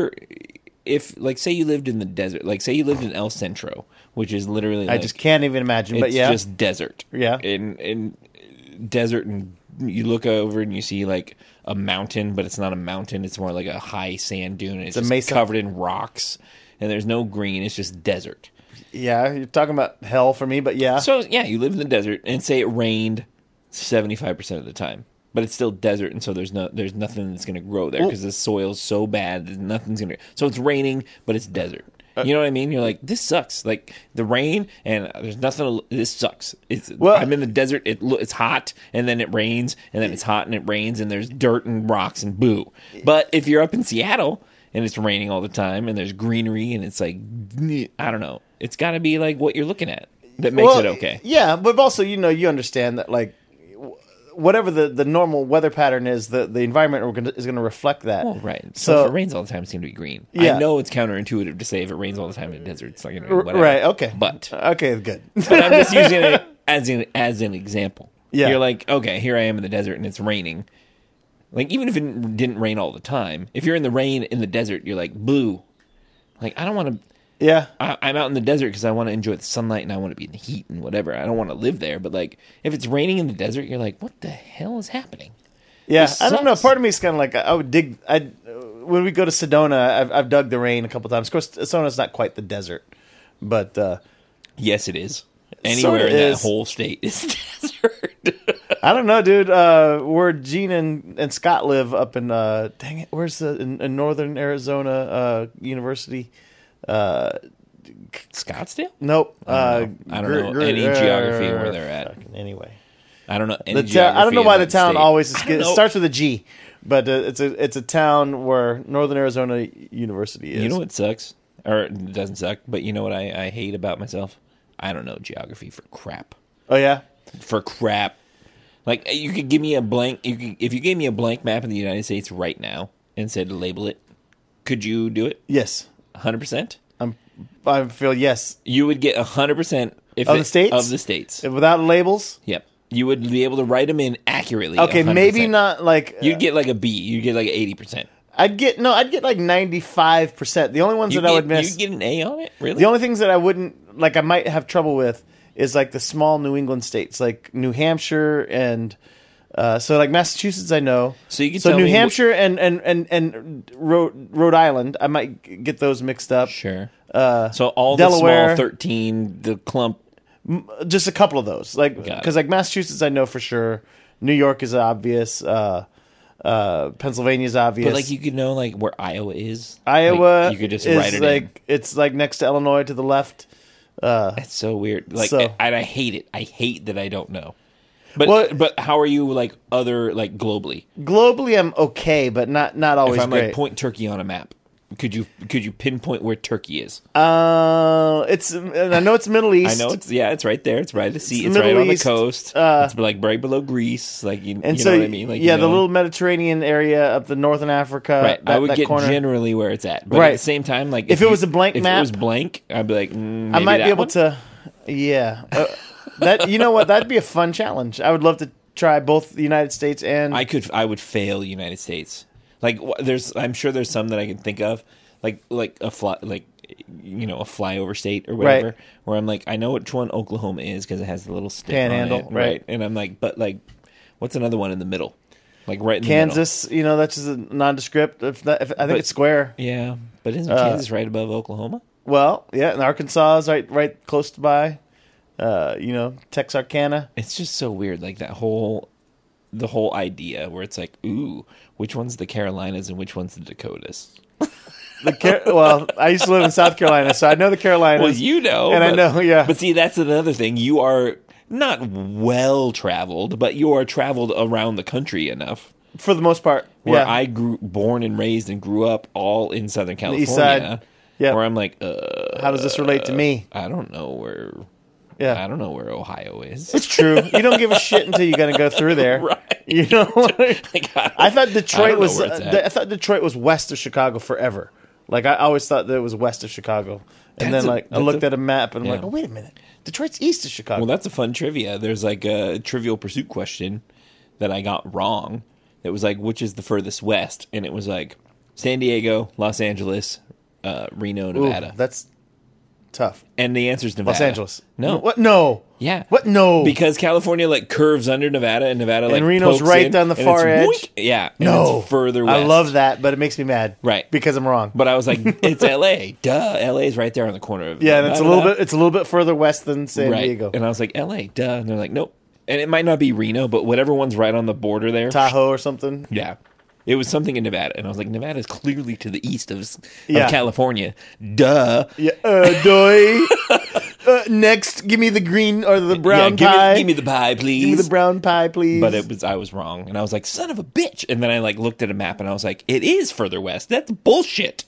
if like say you lived in the desert, like say you lived in El Centro, which is literally I like, just can't even imagine. But it's yeah, just desert. Yeah. In desert, and you look over and you see like a mountain, but it's not a mountain. It's more like a high sand dune. And it's a just mesa. covered in rocks, and there's no green. It's just desert. yeah. You're talking about hell for me, but yeah. So yeah, you live in the desert, and say it rained 75% of the time, but it's still desert, and so there's nothing that's going to grow there because the soil's so bad that nothing's going to. So it's raining, but it's desert. You know what I mean? You're like, this sucks. Like the rain, and there's nothing. This sucks. I'm in the desert. It's hot, and then it rains, and then it's hot, and it rains, and there's dirt and rocks and boo. But if you're up in Seattle and it's raining all the time, and there's greenery, and it's like, I don't know. It's got to be like what you're looking at that makes it okay. Yeah, but also you understand that like whatever the normal weather pattern is, the environment is going to reflect that. Well, right. So if it rains all the time, it's going to be green. Yeah. I know it's counterintuitive to say if it rains all the time in the desert, it's not going to be whatever. Right. Okay. But okay, good. but I'm just using it as an example. Yeah. You're like, okay, here I am in the desert and it's raining. Like even if it didn't rain all the time, if you're in the rain in the desert, you're like, boo. Like I don't want to. Yeah. I'm out in the desert because I want to enjoy the sunlight and I want to be in the heat and whatever. I don't want to live there. But like, if it's raining in the desert, you're like, what the hell is happening? Yeah, This I don't know. sucks. Part of me is kind of like I would dig. When we go to Sedona, I've dug the rain a couple times. Of course, Sedona's not quite the desert, but Yes, it is. Anywhere in is. that whole state is desert. I don't know, dude. Where Gene and Scott live up in dang it, where's in northern Arizona University? Scottsdale? Nope. I don't know any geography where they're at. Anyway, I don't know any I don't know why the geography of town that always state. I don't it know. starts with a G, but it's a town where Northern Arizona University is. You know what sucks? Or it doesn't suck, but you know what I hate about myself? I don't know geography for crap. Oh yeah. For crap. Like you could give me a blank. If you gave me a blank map of the United States right now and said label it, could you do it? Yes. 100%. I feel yes. You would get 100% Of the states? Of the states. Without labels. Yep. You would be able to write them in accurately. Okay, 100%. maybe not like You'd get like a B. You'd get like 80%. I'd get like 95%. The only ones that I would miss. You'd get an A on it? Really? The only things that I wouldn't like, I might have trouble with, is like the small New England states, like New Hampshire and so like Massachusetts. I know. So you can tell New me Hampshire and Rhode Island, I might get those mixed up. Sure. So all the Delaware. small 13, the clump. Just a couple of those, like Got it. because like Massachusetts, I know for sure. New York is obvious. Pennsylvania is obvious. But like you could know like where Iowa is. Iowa, Like, you could just is write it like in. it's like next to Illinois to the left. That's so weird. Like So- and I hate it. I hate that I don't know. But Well- but how are you like other like globally? Globally, I'm okay, but not always If I'm great. like point Turkey on a map, could you pinpoint where Turkey is? And I know it's Middle East. I know it's right there. It's right at the sea. It's It's the right Middle on the East, coast. It's like right below Greece. Like you And know so, what I mean? Like yeah, you know, the little Mediterranean area up the northern Africa. right. I would that get corner. generally where it's at, but Right. at the same time, like If it was a blank if map- it was blank, I'd be like, I maybe might that be able one? to. Yeah, that you know what? That'd be a fun challenge. I would love to try both the United States and I would fail United States. Like I'm sure there's some that I can think of, like a flyover state or whatever, Right. where I'm like, I know which one Oklahoma is because it has the little stick Panhandle, on it, right. And I'm like, but like, what's another one in the middle? Like right in Kansas. You know, that's just a nondescript. I think it's square. the middle. Yeah, but isn't Kansas right above Oklahoma? Well, yeah, and Arkansas is right close by. Texarkana. It's just so weird, like the whole idea where it's like, ooh, which one's the Carolinas and which one's the Dakotas? Well, I used to live in South Carolina, so I know the Carolinas. Well, you know, and I know, yeah. But see, that's another thing. You are not well traveled, but you are traveled around the country enough. For the most part, Where yeah. I born and raised and grew up all in Southern California. east side. Yep. Where I'm like, How does this relate to me? I don't know where Yeah. I don't know where Ohio is. It's true. You don't give a shit until you're gonna go through there. Right. You know. I thought Detroit was. where it's at. I thought Detroit was west of Chicago forever. Like I always thought that it was west of Chicago. And That's then I looked at a map and I'm yeah. like, oh wait a minute, Detroit's east of Chicago. Well, that's a fun trivia. There's like a Trivial Pursuit question that I got wrong. It was like, which is the furthest west? And it was like San Diego, Los Angeles, Reno, Nevada. Ooh, that's tough. And the answer is Nevada. Los Angeles. No. What? No. Yeah. What? No. Because California like curves under Nevada, and Nevada like Reno's pokes right in, down the and far it's edge. whoink. Yeah. And No. it's further west. I love that, but it makes me mad. Right. Because I'm wrong. But I was like, it's L.A. Duh. L.A. is right there on the corner of Yeah, and it's a Nevada. little bit further west than San Right. Diego. And I was like, L.A. Duh. And they're like, nope. And it might not be Reno, but whatever one's right on the border there. Tahoe or something. Yeah. It was something in Nevada. And I was like, Nevada is clearly to the east of Yeah. California. Duh. Yeah. Doy. Next, give me the green or the brown yeah, pie. give me the pie, please. Give me the brown pie, please. But I was wrong, and I was like, "Son of a bitch!" And then I like looked at a map, and I was like, "It is further west. That's bullshit."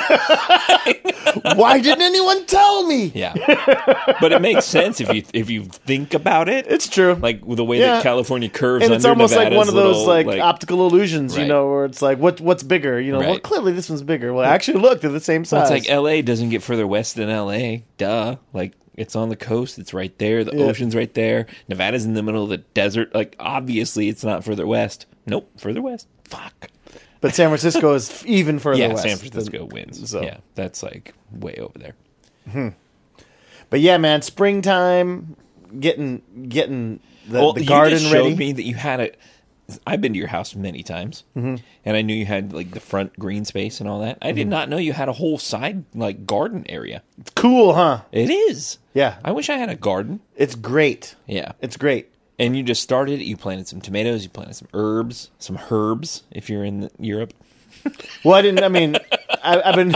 Why didn't anyone tell me? Yeah, but it makes sense if you think about it. It's true. Like the way Yeah. that California curves, And it's under almost like Nevada's one of those little, like optical illusions, you Right. know, where it's like, what's bigger? You know, well, Right. clearly this one's bigger. Well, actually, look, they're the same size. Well, it's like L.A. doesn't get further west than L.A. Duh. Like it's on the coast. It's right there. The Yeah. ocean's right there. Nevada's in the middle of the desert. Like obviously, it's not further west. Nope, further west. Fuck. But San Francisco is even further Yeah, west. San Francisco than- wins. so. Yeah, that's like way over there. But yeah, man, springtime, getting the You garden just showed ready. me that you had it. I've been to your house many times, and I knew you had like the front green space and all that. I did not know you had a whole side like garden area. It's cool, huh? It is. Yeah, I wish I had a garden. it's great. Yeah, It's great. and you just started. You planted some tomatoes. You planted some herbs. If you're in Europe. Well, I didn't. I mean, I've been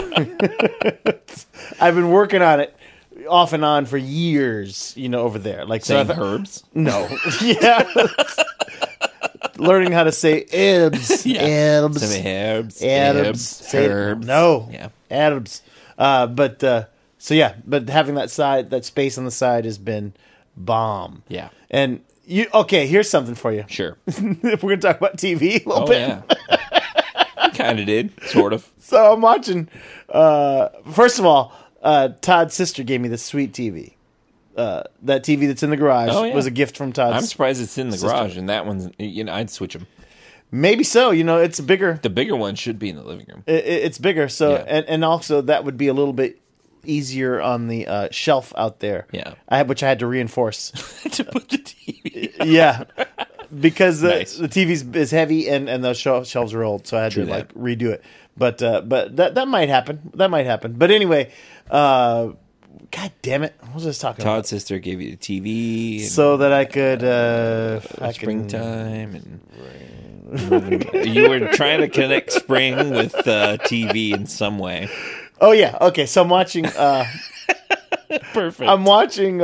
I've been working on it off and on for years. You know, over there, like Saying I've- herbs. No, yeah. Learning how to say herbs, Yeah. herbs, Some herbs. Adams, say it. Herbs. No, Yeah. Adams. So yeah, but having that space on the side has been bomb. Yeah. And here's something for you. Sure. If we're gonna talk about TV a little Oh bit. yeah. Kind of did. Sort of. So I'm watching. First of all, Todd's sister gave me the sweet TV. That TV that's in the garage Oh, yeah. was a gift from Todd's. I'm surprised it's in the sister. garage, and that one's. I'd switch them. Maybe so. You know, it's bigger. The bigger one should be in the living room. It's bigger. So Yeah. and also that would be a little bit easier on the shelf out there. Yeah. Which I had to reinforce. To put the TV. Yeah. Because Nice. the TV is heavy and those shelves are old, so I had True to that. redo it. But that might happen. That might happen. But anyway, God damn it! What was I just talking about? Todd's sister gave you the TV. And So that I could springtime and you were trying to connect spring with TV in some way. Oh yeah. Okay. So I'm watching. Perfect. I'm watching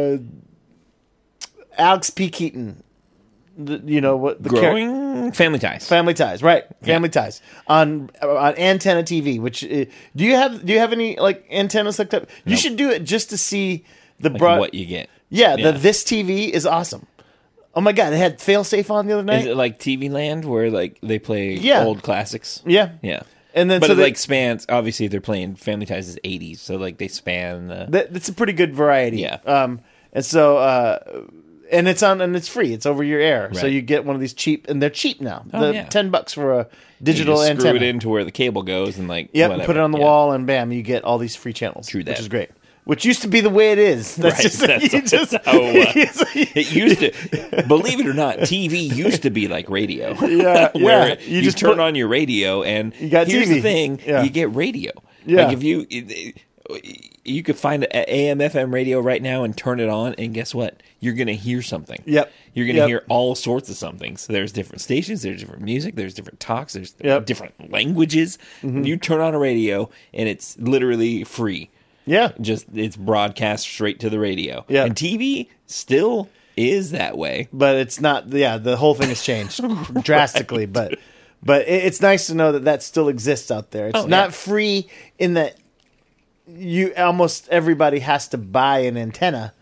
Alex P. Keaton. You know what? The Growing Family Ties. Family Ties, right? Family Ties on Antenna TV. Which do you have any like antennas hooked up? You Nope. should do it just to see the Like what you get. Yeah, Yeah. This TV is awesome. Oh my god, it had Failsafe on the other night. Is it like TV Land where like they play Yeah. old classics? Yeah, Yeah. and then But so it they, like spans. Obviously, they're playing Family Ties is 80s, so like they span. that's a pretty good variety. Yeah. And so and it's on and it's free. It's over your air, so Right. you get one of these cheap, and they're cheap now. Oh, yeah. $10 for a You digital just antenna. screw it into where the cable goes and like Yep, whatever. put it on the Yeah. wall, and bam, you get all these free channels. True that. Which is great. Which used to be the way it is. That's Right, just that's- you just that's how, It used to, believe it or not, TV used to be like radio. Yeah, where yeah. you just turn put- on your radio and You got here's TV. the thing, Yeah. you get radio. Yeah. Like if you could find an AM FM radio right now and turn it on, and guess what? You're going to hear something. Yep. You're going to Yep. hear all sorts of something. So there's different stations, there's different music, there's different talks, there's Yep. different languages. You turn on a radio and it's literally free. Yeah. Just it's broadcast straight to the radio. Yeah. And TV still is that way. But it's not. Yeah, the whole thing has changed drastically. But it's nice to know that still exists out there. It's Oh, yeah. not free in that you almost everybody has to buy an antenna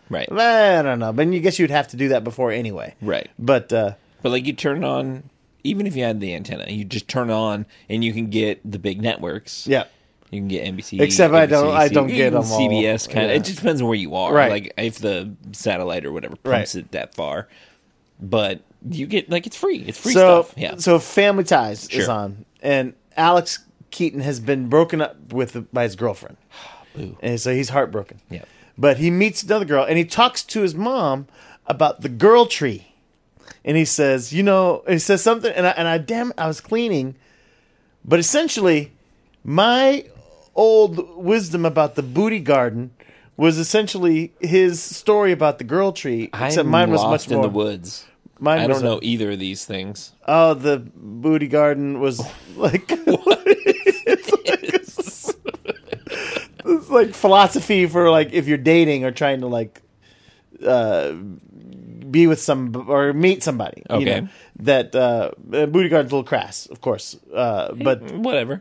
Right. I don't know. But I guess you'd have to do that before anyway. Right. But But like you turn it on, even if you had the antenna, you just turn it on and you can get the big networks. yeah. You can get NBC. Except I don't even get them all. CBS kind of. Yeah. It just depends on where you are. Right. Like if the satellite or whatever Right. pumps it that far. But you get like it's free. It's free So stuff. Yeah. so Family Ties is Sure. on, and Alex Keaton has been broken up by his girlfriend, Boo. and so he's heartbroken. Yeah. But he meets another girl, and he talks to his mom about the girl tree. And he says, he says something, and I was cleaning, but essentially, my old wisdom about the booty garden was essentially his story about the girl tree, except I'm mch lost more. in the woods. Mine I was don't know either of these things. Oh, the booty garden was like it's like philosophy for like if you're dating or trying to like be with some or meet somebody. Okay. That booty garden's a little crass, of course. But Whatever.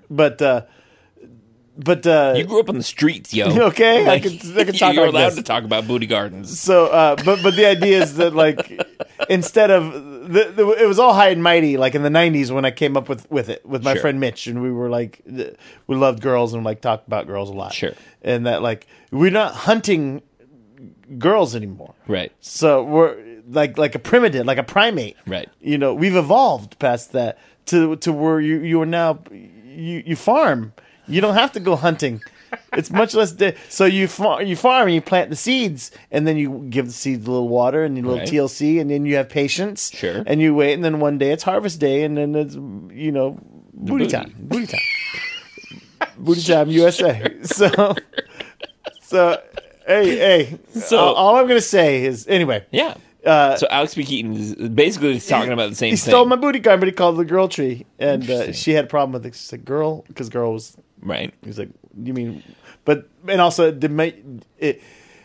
you You grew up on the streets, yo. okay? Like, I can talk you're like allowed this. to talk about booty gardens. So, but the idea is that like instead of it was all high and mighty like in the '90s when I came up with it with my Sure. friend Mitch, and we were like we loved girls and like talked about girls a lot. Sure. And that like we're not hunting girls anymore. Right. So we're like a primitive, like a primate. Right. We've evolved past that to where you are now you farm. You don't have to go hunting. It's much less. So you farm and you plant the seeds, and then you give the seeds a little water and a little Right. TLC, and then you have patience. Sure. And you wait, and then one day it's harvest day, and then it's booty booty. time, booty time, booty time, USA. So hey. So- all I'm gonna say is anyway. Yeah. So Alex B. Keaton is basically talking about the same He thing. stole my booty garden, but he called it the girl tree, and she had a problem with it. She said, "Girl," because girl was. Right. He was like, "You mean?" And also it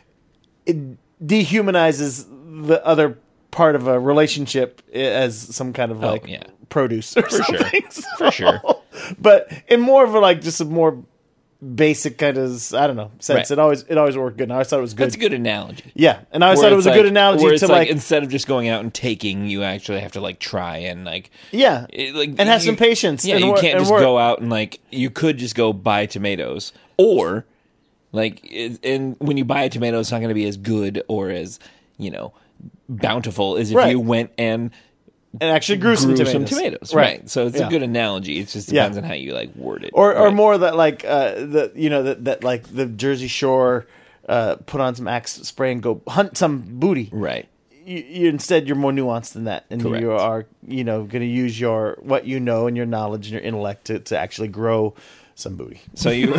dehumanizes the other part of a relationship as some kind of like yeah. produce or For sure. something. For sure. But in more of a like just a more basic kind of I don't know sense. Right. It always worked good. And I always thought it was good. That's a good analogy. Yeah, and I always Where thought it was it's a good like- analogy where it's to like, like instead of just going out and taking, you actually have to like try and like yeah, like and have some patience. Yeah, and you work- can't and just work. go out and like you could just go buy tomatoes or like and when you buy a tomato, it's not going to be as good or as bountiful as if Right. you went and and actually grew some tomatoes. Right. So it's Yeah. a good analogy. It just depends on how you like word it. Or Right. more that like that like the Jersey Shore put on some Axe spray and go hunt some booty. Right. Instead you're more nuanced than that, and Correct. you are going to use your what you know and your knowledge and your intellect to actually grow some booty. So you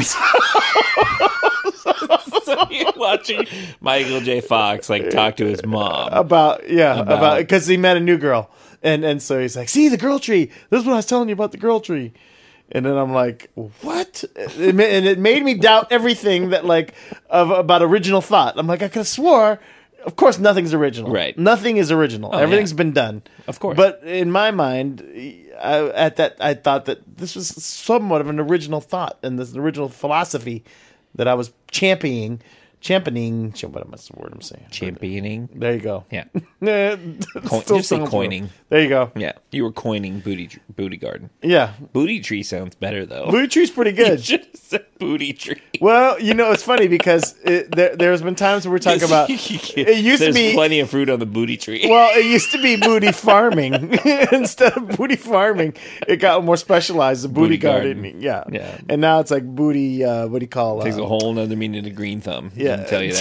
so you're watching Michael J. Fox like talk to his mom. About because he met a new girl, and so he's like, see the girl tree. This is what I was telling you about the girl tree. And then I'm like, what? And it made me doubt everything that like about original thought. I'm like, I could have swore. Of course, nothing's original. Right. Nothing is original. Everything's been done. Of course. But in my mind, I thought that this was somewhat of an original thought and this original philosophy that I was championing. What am I? The word I'm saying? Championing. There you go. Yeah. Still just say sounds coining. wrong. There you go. Yeah. You were coining booty garden. Yeah. Booty tree sounds better though. Booty tree's pretty good. Should have said booty tree. Well, it's funny because there's been times where we're talking about it used to There's be plenty of fruit on the booty tree. well, it used to be booty farming. Instead of booty farming, it got more specialized. The booty Booty gardening, garden. yeah. Yeah. And now it's like booty. What do you call? Takes a whole nother meaning to green thumb. Yeah. I can tell you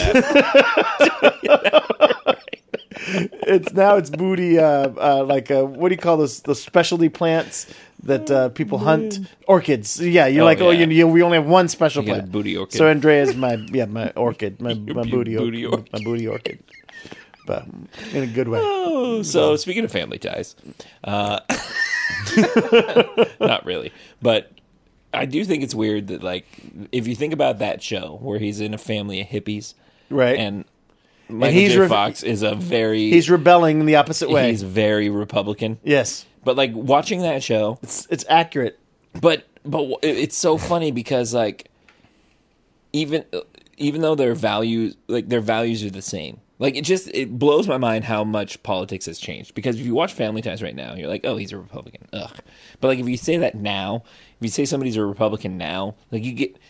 that. It's booty. What do you call those? The specialty plants that people hunt. Orchids. Yeah, you're like, yeah. we only have one special You got a plant. booty orchid. So Andrea's my orchid, my booty orchid. my booty orchid. But in a good way. Oh, so speaking of family ties, not really, but I do think it's weird that like if you think about that show where he's in a family of hippies, Right. and Michael J. Fox is He's rebelling in the opposite way. He's very Republican. Yes. But like watching that show, It's accurate. but it's so funny because like even even though their values are the same. Like, it blows my mind how much politics has changed. Because if you watch Family Ties right now, you're like, oh, he's a Republican. Ugh. But, like, if you say that now, if you say somebody's a Republican now, like, you get,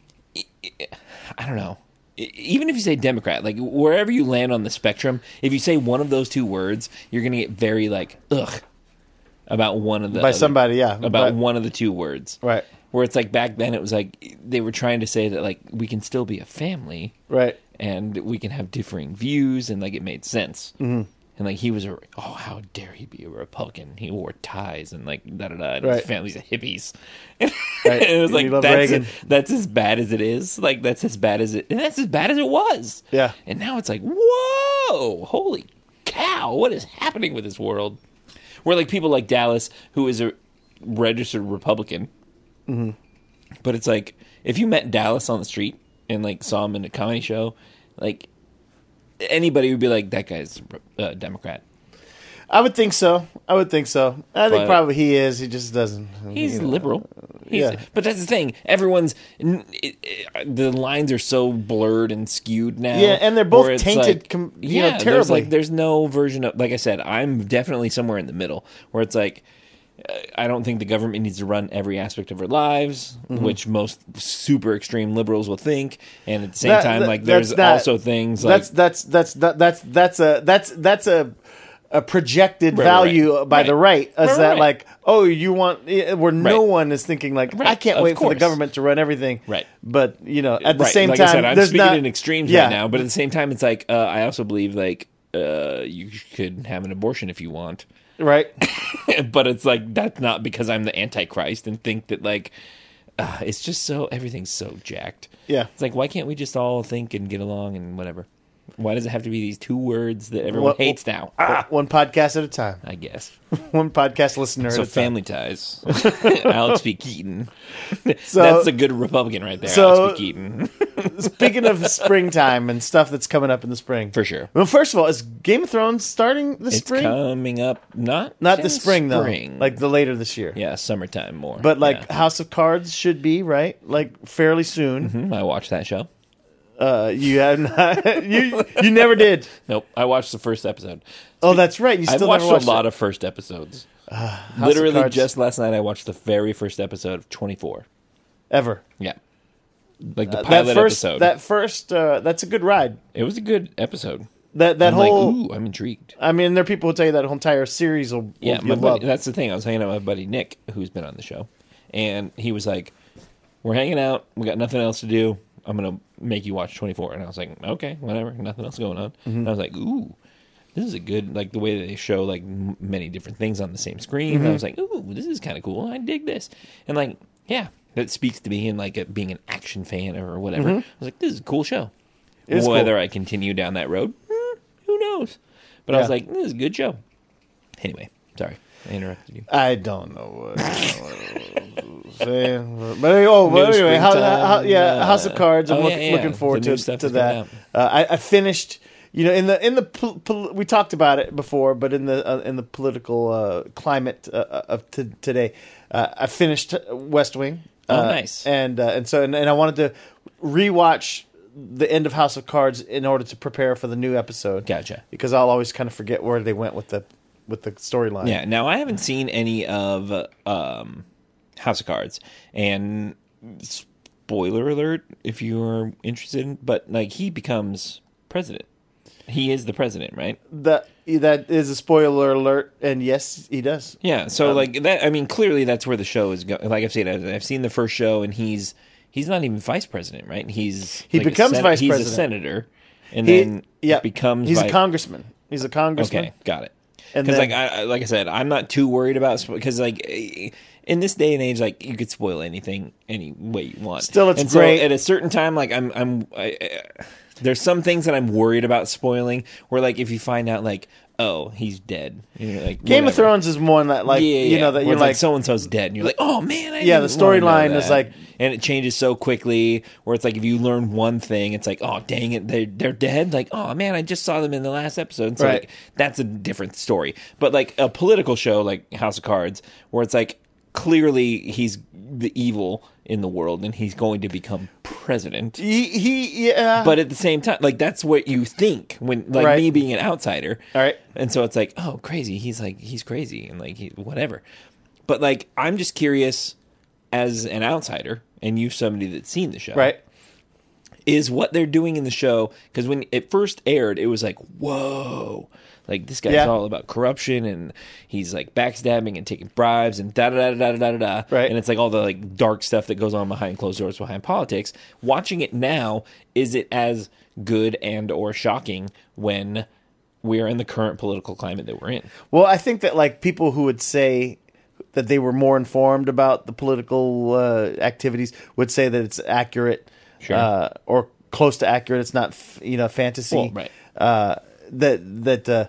I don't know. Even if you say Democrat, like, wherever you land on the spectrum, if you say one of those two words, you're going to get very, like, ugh, about one of the... By somebody, yeah. About one of the two words. Right. Where it's like, back then, it was like, they were trying to say that, like, we can still be a family. Right. And we can have differing views, and like it made sense. Mm-hmm. And like he was how dare he be a Republican? He wore ties and like da da da. And his family's hippies. And, right. And it was like that's as bad as it is. Like that's as bad as it was. Yeah. And now it's like, whoa, holy cow, what is happening with this world? Where like people like Dallas, who is a registered Republican, mm-hmm. But it's like if you met Dallas on the street and like saw him in a comedy show, like anybody would be like, that guy's a Democrat. I would think so. I think probably he is. He just doesn't. He's liberal. But that's the thing. The lines are so blurred and skewed now. Yeah, and they're both tainted. Like, terribly. There's no version of. Like I said, I'm definitely somewhere in the middle where it's like, I don't think the government needs to run every aspect of our lives, mm-hmm. which most super extreme liberals will think. And at the same time, like there's also things like that's a projected value by the right, as that like, oh, you want where no one is thinking like, I can't wait for the government to run everything. Right. But at the same like time, I said, I'm there's speaking not in extremes right now. But at the same time, it's like I also believe like you could have an abortion if you want. Right. But it's like, that's not because I'm the Antichrist and think that like, it's just so, everything's so jacked. Yeah. It's like, why can't we just all think and get along and whatever? Why does it have to be these two words that everyone hates now? One podcast at a time. I guess. One podcast listener at a time. So Family Ties. Alex P. Keaton. That's a good Republican right there, Alex P. Keaton. Speaking of springtime and stuff that's coming up in the spring. For sure. Well, first of all, is Game of Thrones starting this spring? It's coming up. Not the spring, though. Like the later this year. Yeah, summertime more. But like House of Cards should be, right? Like fairly soon. Mm-hmm. I watched that show. You have not. You never did. Nope. I watched the first episode. Oh, that's right. You still I've watched a lot of first episodes. Literally, just last night, I watched the very first episode of 24. Ever. Yeah. Like the pilot episode. That's a good ride. It was a good episode. That whole. Like, ooh, I'm intrigued. I mean, there are people who tell you that whole entire series will my buddy, that's the thing. I was hanging out with my buddy Nick, who's been on the show, and he was like, "We're hanging out. We got nothing else to do. I'm going to make you watch 24. And I was like, okay, whatever. Nothing else going on. Mm-hmm. And I was like, ooh, this is a good, like the way that they show like many different things on the same screen. Mm-hmm. And I was like, ooh, this is kind of cool. I dig this. And like, yeah, that speaks to me and like being an action fan or whatever. Mm-hmm. I was like, this is a cool show. Whether cool. I continue down that road, who knows? But I was like, this is a good show. Anyway, sorry. I interrupted you. I don't know what saying, but anyway, House of Cards. I'm looking forward to that. I finished. In the we talked about it before, but in the political climate of today, I finished West Wing. Nice. And I wanted to rewatch the end of House of Cards in order to prepare for the new episode. Gotcha. Because I'll always kind of forget where they went with the storyline. Yeah. Now I haven't seen any of House of Cards, and spoiler alert if you are interested, but like he becomes president. He is the president, right? That is a spoiler alert, and yes, he does. Yeah. So like that. I mean, clearly that's where the show is going. Like I've seen the first show, and he's not even vice president, right? He becomes vice president. He's a senator, and then becomes. He's a congressman. He's a congressman. Okay, got it. Because like I said, I'm not too worried about because like in this day and age, like you could spoil anything any way you want. Still, it's great. So at a certain time, like there's some things that I'm worried about spoiling. Where like if you find out like, oh, he's dead. Like Game of Thrones is one that like that you're like so and so's dead, and you're like, oh man, the storyline is like, and it changes so quickly. Where it's like if you learn one thing, it's like, oh dang it, they're dead. Like, oh man, I just saw them in the last episode. So like that's a different story. But like a political show like House of Cards, where it's like clearly he's the evil in the world and he's going to become president. Yeah. But at the same time, like, that's what you think when, like, Right. me being an outsider. All right. And so it's like, oh, crazy. He's crazy and like whatever. But like, I'm just curious as an outsider and you somebody that's seen the show. Right. Is what they're doing in the show, because when it first aired, it was like, whoa, like this guy's Yeah. all about corruption and he's like backstabbing and taking bribes and da da da da da da da. Right. And it's like all the like dark stuff that goes on behind closed doors behind politics. Watching it now, is it as good and or shocking when we are in the current political climate that we're in? Well, I think that like people who would say that they were more informed about the political activities would say that it's accurate, Sure. or close to accurate. It's not fantasy. Well, right. That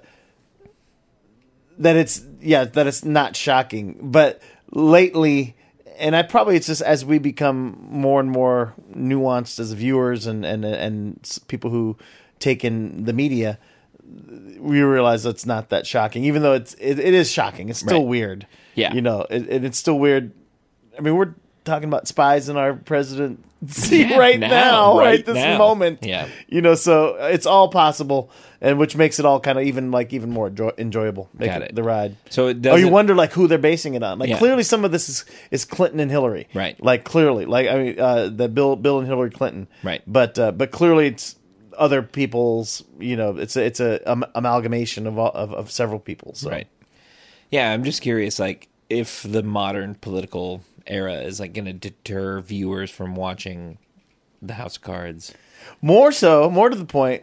it's not shocking. But lately, and it's just as we become more and more nuanced as viewers and people who take in the media, we realize it's not that shocking. Even though it is shocking, it's still Right. weird. Yeah. It's still weird. I mean, we're talking about spies in our presidency Yeah, right now, now, right right this now. moment. Yeah. So it's all possible, and which makes it all kind of even more enjoyable. Make Got it. the ride. So it Oh, doesn't. you wonder like who they're basing it on. Like Yeah. clearly, some of this is Clinton and Hillary. Right. Like clearly, like I mean, the Bill and Hillary Clinton. Right. But clearly it's other people's. It's a amalgamation of several people. So. Right. Yeah, I'm just curious, like, if the modern political era is like going to deter viewers from watching the House of Cards. More to the point,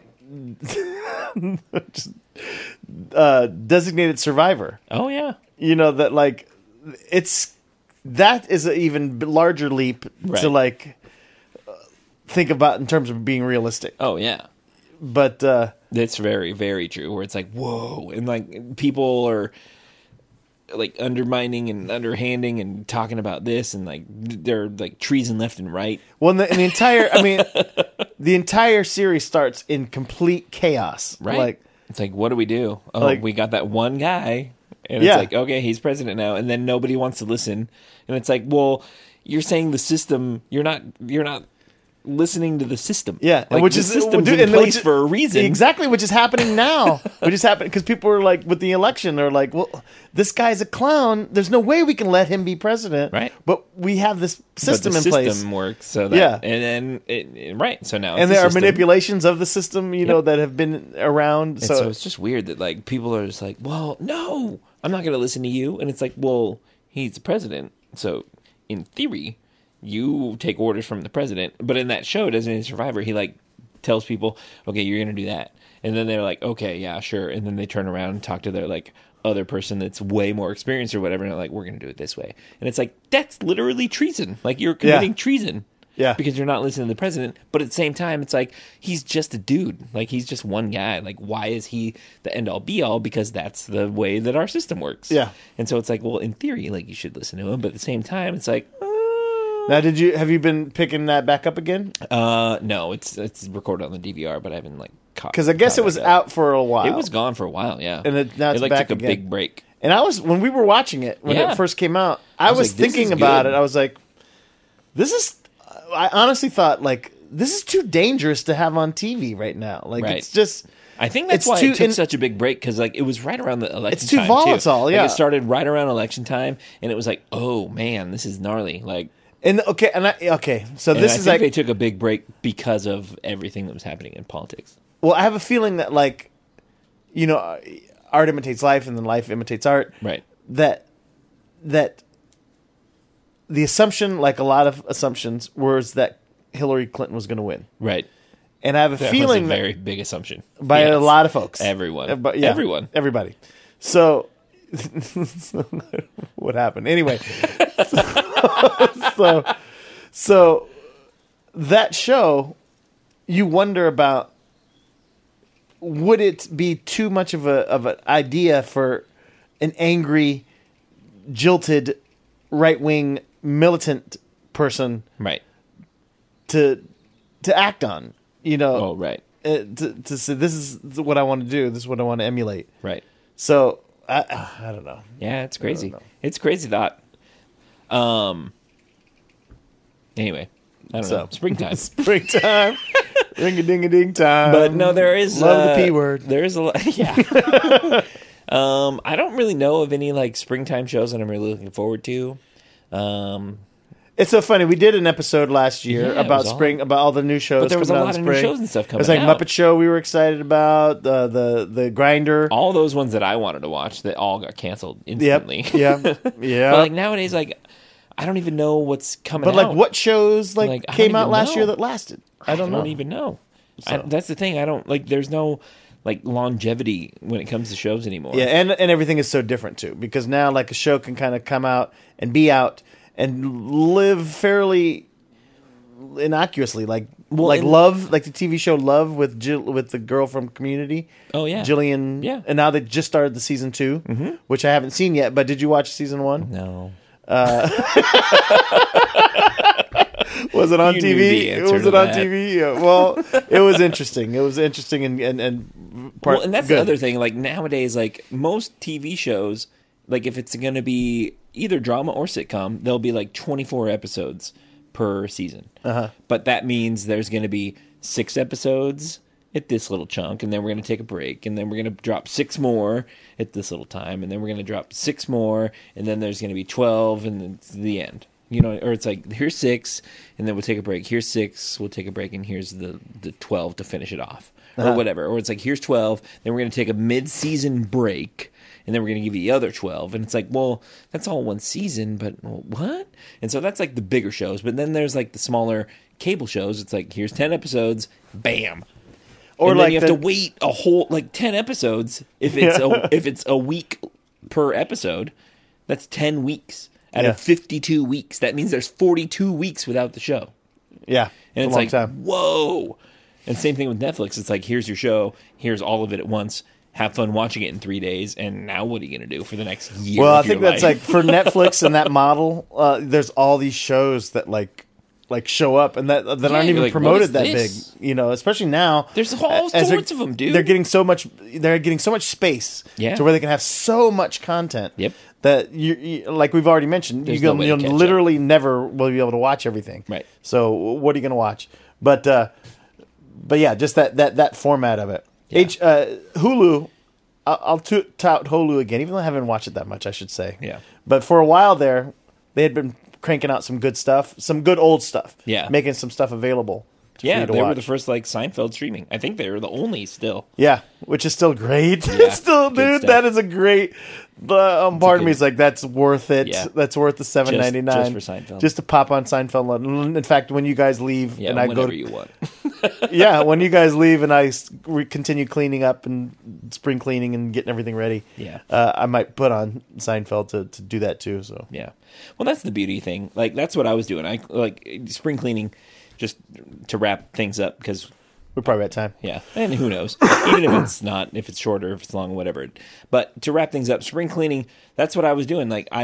just, designated survivor. Oh yeah, That like that is an even larger leap Right. to like think about in terms of being realistic. oh yeah. But That's very, very true. Where it's like, whoa, and like people are like undermining and underhanding and talking about this, and like they're like treason left and right. well, and the entire the entire series starts in complete chaos. Right. Like It's like, what do we do? Oh, Like- we got that one guy, and Yeah. it's like, okay, he's president now, and then nobody wants to listen, and it's like, well, you're saying the system, you're not listening to the system, Yeah, like, which the is system's dude, in and place for a reason, Exactly, which is happening now. Which is happening because people are like, with the election, they're like, "Well, this guy's a clown. There's no way we can let him be president." Right. But we have this system but in the place, system works so that, Yeah. and then right, so now it's and the there are system. manipulations of the system, that have been around. And so it's just weird that like people are just like, well, no, I'm not going to listen to you, and it's like, well, he's the president, so in theory, you take orders from the president. But in that show, Designated Survivor, he like tells people, okay, you're going to do that, and then they're like, okay, yeah, sure, and then they turn around and talk to their like other person that's way more experienced or whatever, and they're like, we're going to do it this way, and it's like, that's literally treason. Like, you're committing treason. Yeah. Because you're not listening to the president. But at the same time, it's like, he's just a dude. Like, he's just one guy. Like, why is he the end all be all? Because that's the way that our system works. Yeah. And so it's like, well, in theory, like, you should listen to him. But at the same time, it's like, Now, have you been picking that back up again? no, it's recorded on the DVR, but I haven't like caught. Because I guess it was out for a while. It was gone for a while, yeah. And now it's like back took a again. big break. And when we were watching it when Yeah. it first came out, I was was like, this thinking is about good. it. I was like, I honestly thought like this is too dangerous to have on TV right now. Like Right. it's just. I think that's It's why too- it took and- such a big break, because like it was right around the election. It's too time, volatile, too. yeah. Like, it started right around election time, and it was like, oh man, this is gnarly. Like, So and this I is think like they took a big break because of everything that was happening in politics. well, I have a feeling that like, art imitates life, and then life imitates art. Right. That the assumption, like a lot of assumptions, was that Hillary Clinton was going to win, Right. and I have a That feeling was a that very big assumption by a Yes. lot of folks, Everyone. But yeah, Everyone. everybody. So, what happened anyway? so that show, you wonder about. Would it be too much of an idea for an angry, jilted, right wing militant person Right. to act on? Oh, right. To say this is what I want to do. This is what I want to emulate. Right. So I don't know. Yeah, it's crazy. know. It's crazy thought. Anyway, I don't know. Springtime. Springtime. Ring-a-ding-a-ding time. But no, there is... Love the P word. There is a lot... Yeah. I don't really know of any, like, springtime shows that I'm really looking forward to. It's so funny. We did an episode last year Yeah, it about was all- spring, about all the new shows. But there was a coming out lot in of new spring. shows and stuff coming It's like out. Muppet Show we were excited about, the Grinder. All those ones that I wanted to watch that all got canceled Yep. instantly. Yeah. Yeah. But, like, nowadays, like, I don't even know what's coming But out. like, what shows Like, I don't came out even last know. year that lasted? I don't know. even know. So. That's the thing. I don't like. There's no like longevity when it comes to shows anymore. Yeah, and everything is so different too, because now like a show can kind of come out and be out and live fairly innocuously, like and- Love, like the TV show Love with with the girl from Community. Oh, yeah. Jillian. Yeah. And now they just started the season 2, which I haven't seen yet. But did you watch season 1? No. Was it on You TV? knew the answer Was to it on that. TV? Yeah. Well, it was interesting. It was interesting and Well, and that's the good. other thing. Like nowadays, like most TV shows, like if it's going to be either drama or sitcom, there'll be like 24 episodes per season. But that means there's going to be 6 episodes at this little chunk, and then we're going to take a break, and then we're going to drop 6 more at this little time, and then we're going to drop 6 more, and then there's going to be 12, and it's the end. You know, or it's like, here's 6, and then we'll take a break. Here's 6, we'll take a break, and here's the 12 to finish it off. Or whatever. Or it's like, here's 12, then we're going to take a mid-season break, and then we're going to give you the other 12. And it's like, well, that's all one season, but what? And so that's like the bigger shows. But then there's like the smaller cable shows. It's like, here's 10 episodes, bam. Or and then like you have to wait a whole, like 10 episodes. If it's, if it's a week per episode, that's 10 weeks. Out of 52 weeks. That means there's 42 weeks without the show. Yeah, And a it's long like, time. whoa. And same thing with Netflix. It's like, here's your show. Here's all of it at once. Have fun watching it in 3 days. And now what are you going to do for the next year? Well, I of your think that's life? like for Netflix and that model. There's all these shows that like show up and that aren't you're even like, promoted what that is this? big. You know, especially now. There's all as sorts of them, dude. They're getting so much. They're getting so much space. Yeah. To where they can have so much content. Yep. That you like we've already mentioned, There's no way to you'll catch literally never will be able to watch everything. Right. So what are you going to watch? But yeah, just that format of it. Hulu. I'll tout Hulu again, even though I haven't watched it that much, I should say. Yeah. But for a while there, they had been cranking out some good stuff, some good old stuff. Yeah. Making some stuff available. For Yeah, you to they were watch. the first like Seinfeld streaming. I think they were the only still. Yeah, which is still great. It's still, good dude, stuff. that is a great. Part of me is like, that's worth it. Yeah. That's worth the $7.99 Just for Seinfeld. just to pop on Seinfeld. In fact, when you guys leave Yeah, and I whenever go to, you want. when you guys leave and I continue cleaning up and spring cleaning and getting everything ready, Yeah. I might put on Seinfeld to do that too. So Yeah. Well, that's the beauty thing. Like, that's what I was doing. I like spring cleaning just to wrap things up because, we're probably at time. yeah. And who knows? Even if it's not, if it's short or if it's long, whatever. But to wrap things up, spring cleaning, that's what I was doing. Like,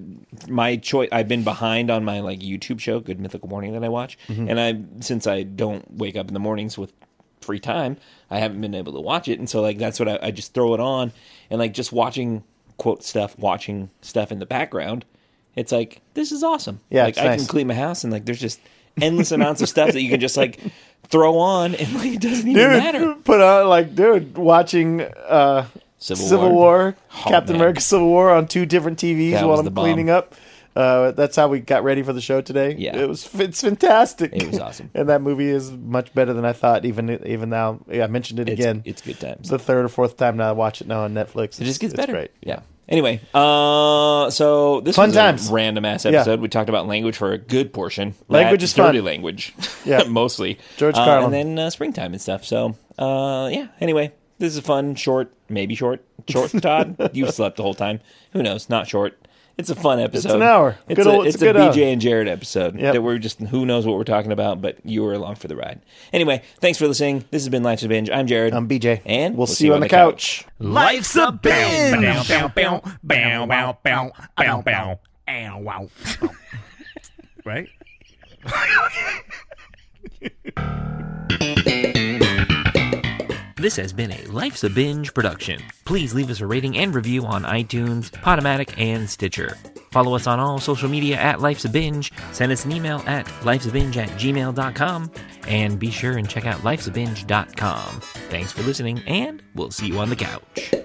my choice, I've been behind on my, like, YouTube show, Good Mythical Morning, that I watch. And since I don't wake up in the mornings with free time, I haven't been able to watch it. And so, like, that's what I just throw it on. And, like, just watching, watching stuff in the background, it's like, this is awesome. Yeah, like, it's I nice. can clean my house, and, like, there's just endless amounts of stuff that you can just, like, throw on, and, like, it doesn't even matter. Put on watching Civil War, Oh, Captain man. America Civil War on 2 different TVs That while was I'm the bomb. cleaning up. That's how we got ready for the show today. Yeah. It's fantastic. It was awesome. And that movie is much better than I thought. Even now, I mentioned it again. It's good times. It's the 3rd or 4th time now I watch it now on Netflix. It just gets it's better. Great. Yeah. Anyway, so this Fun was times. a random ass Yeah. episode. We talked about language for a good portion. Language is dirty fun. language. Yeah. Mostly. George Carlin. And then springtime and stuff. So, yeah. Anyway, this is a fun, short, Todd. You slept the whole time. Who knows? Not short. It's a fun episode. an hour. It's It's a good BJ hour. and Jared episode Yep. that we're just, who knows what we're talking about, but you were along for the ride. Anyway, thanks for listening. This has been Life's a Binge. I'm Jared. I'm BJ. And we'll see you on the couch. Life's a binge. Right? This has been a Life's a Binge production. Please leave us a rating and review on iTunes, Podomatic, and Stitcher. Follow us on all social media at Life's a Binge. Send us an email at lifesabinge@gmail.com. And be sure and check out lifesabinge.com. Thanks for listening, and we'll see you on the couch.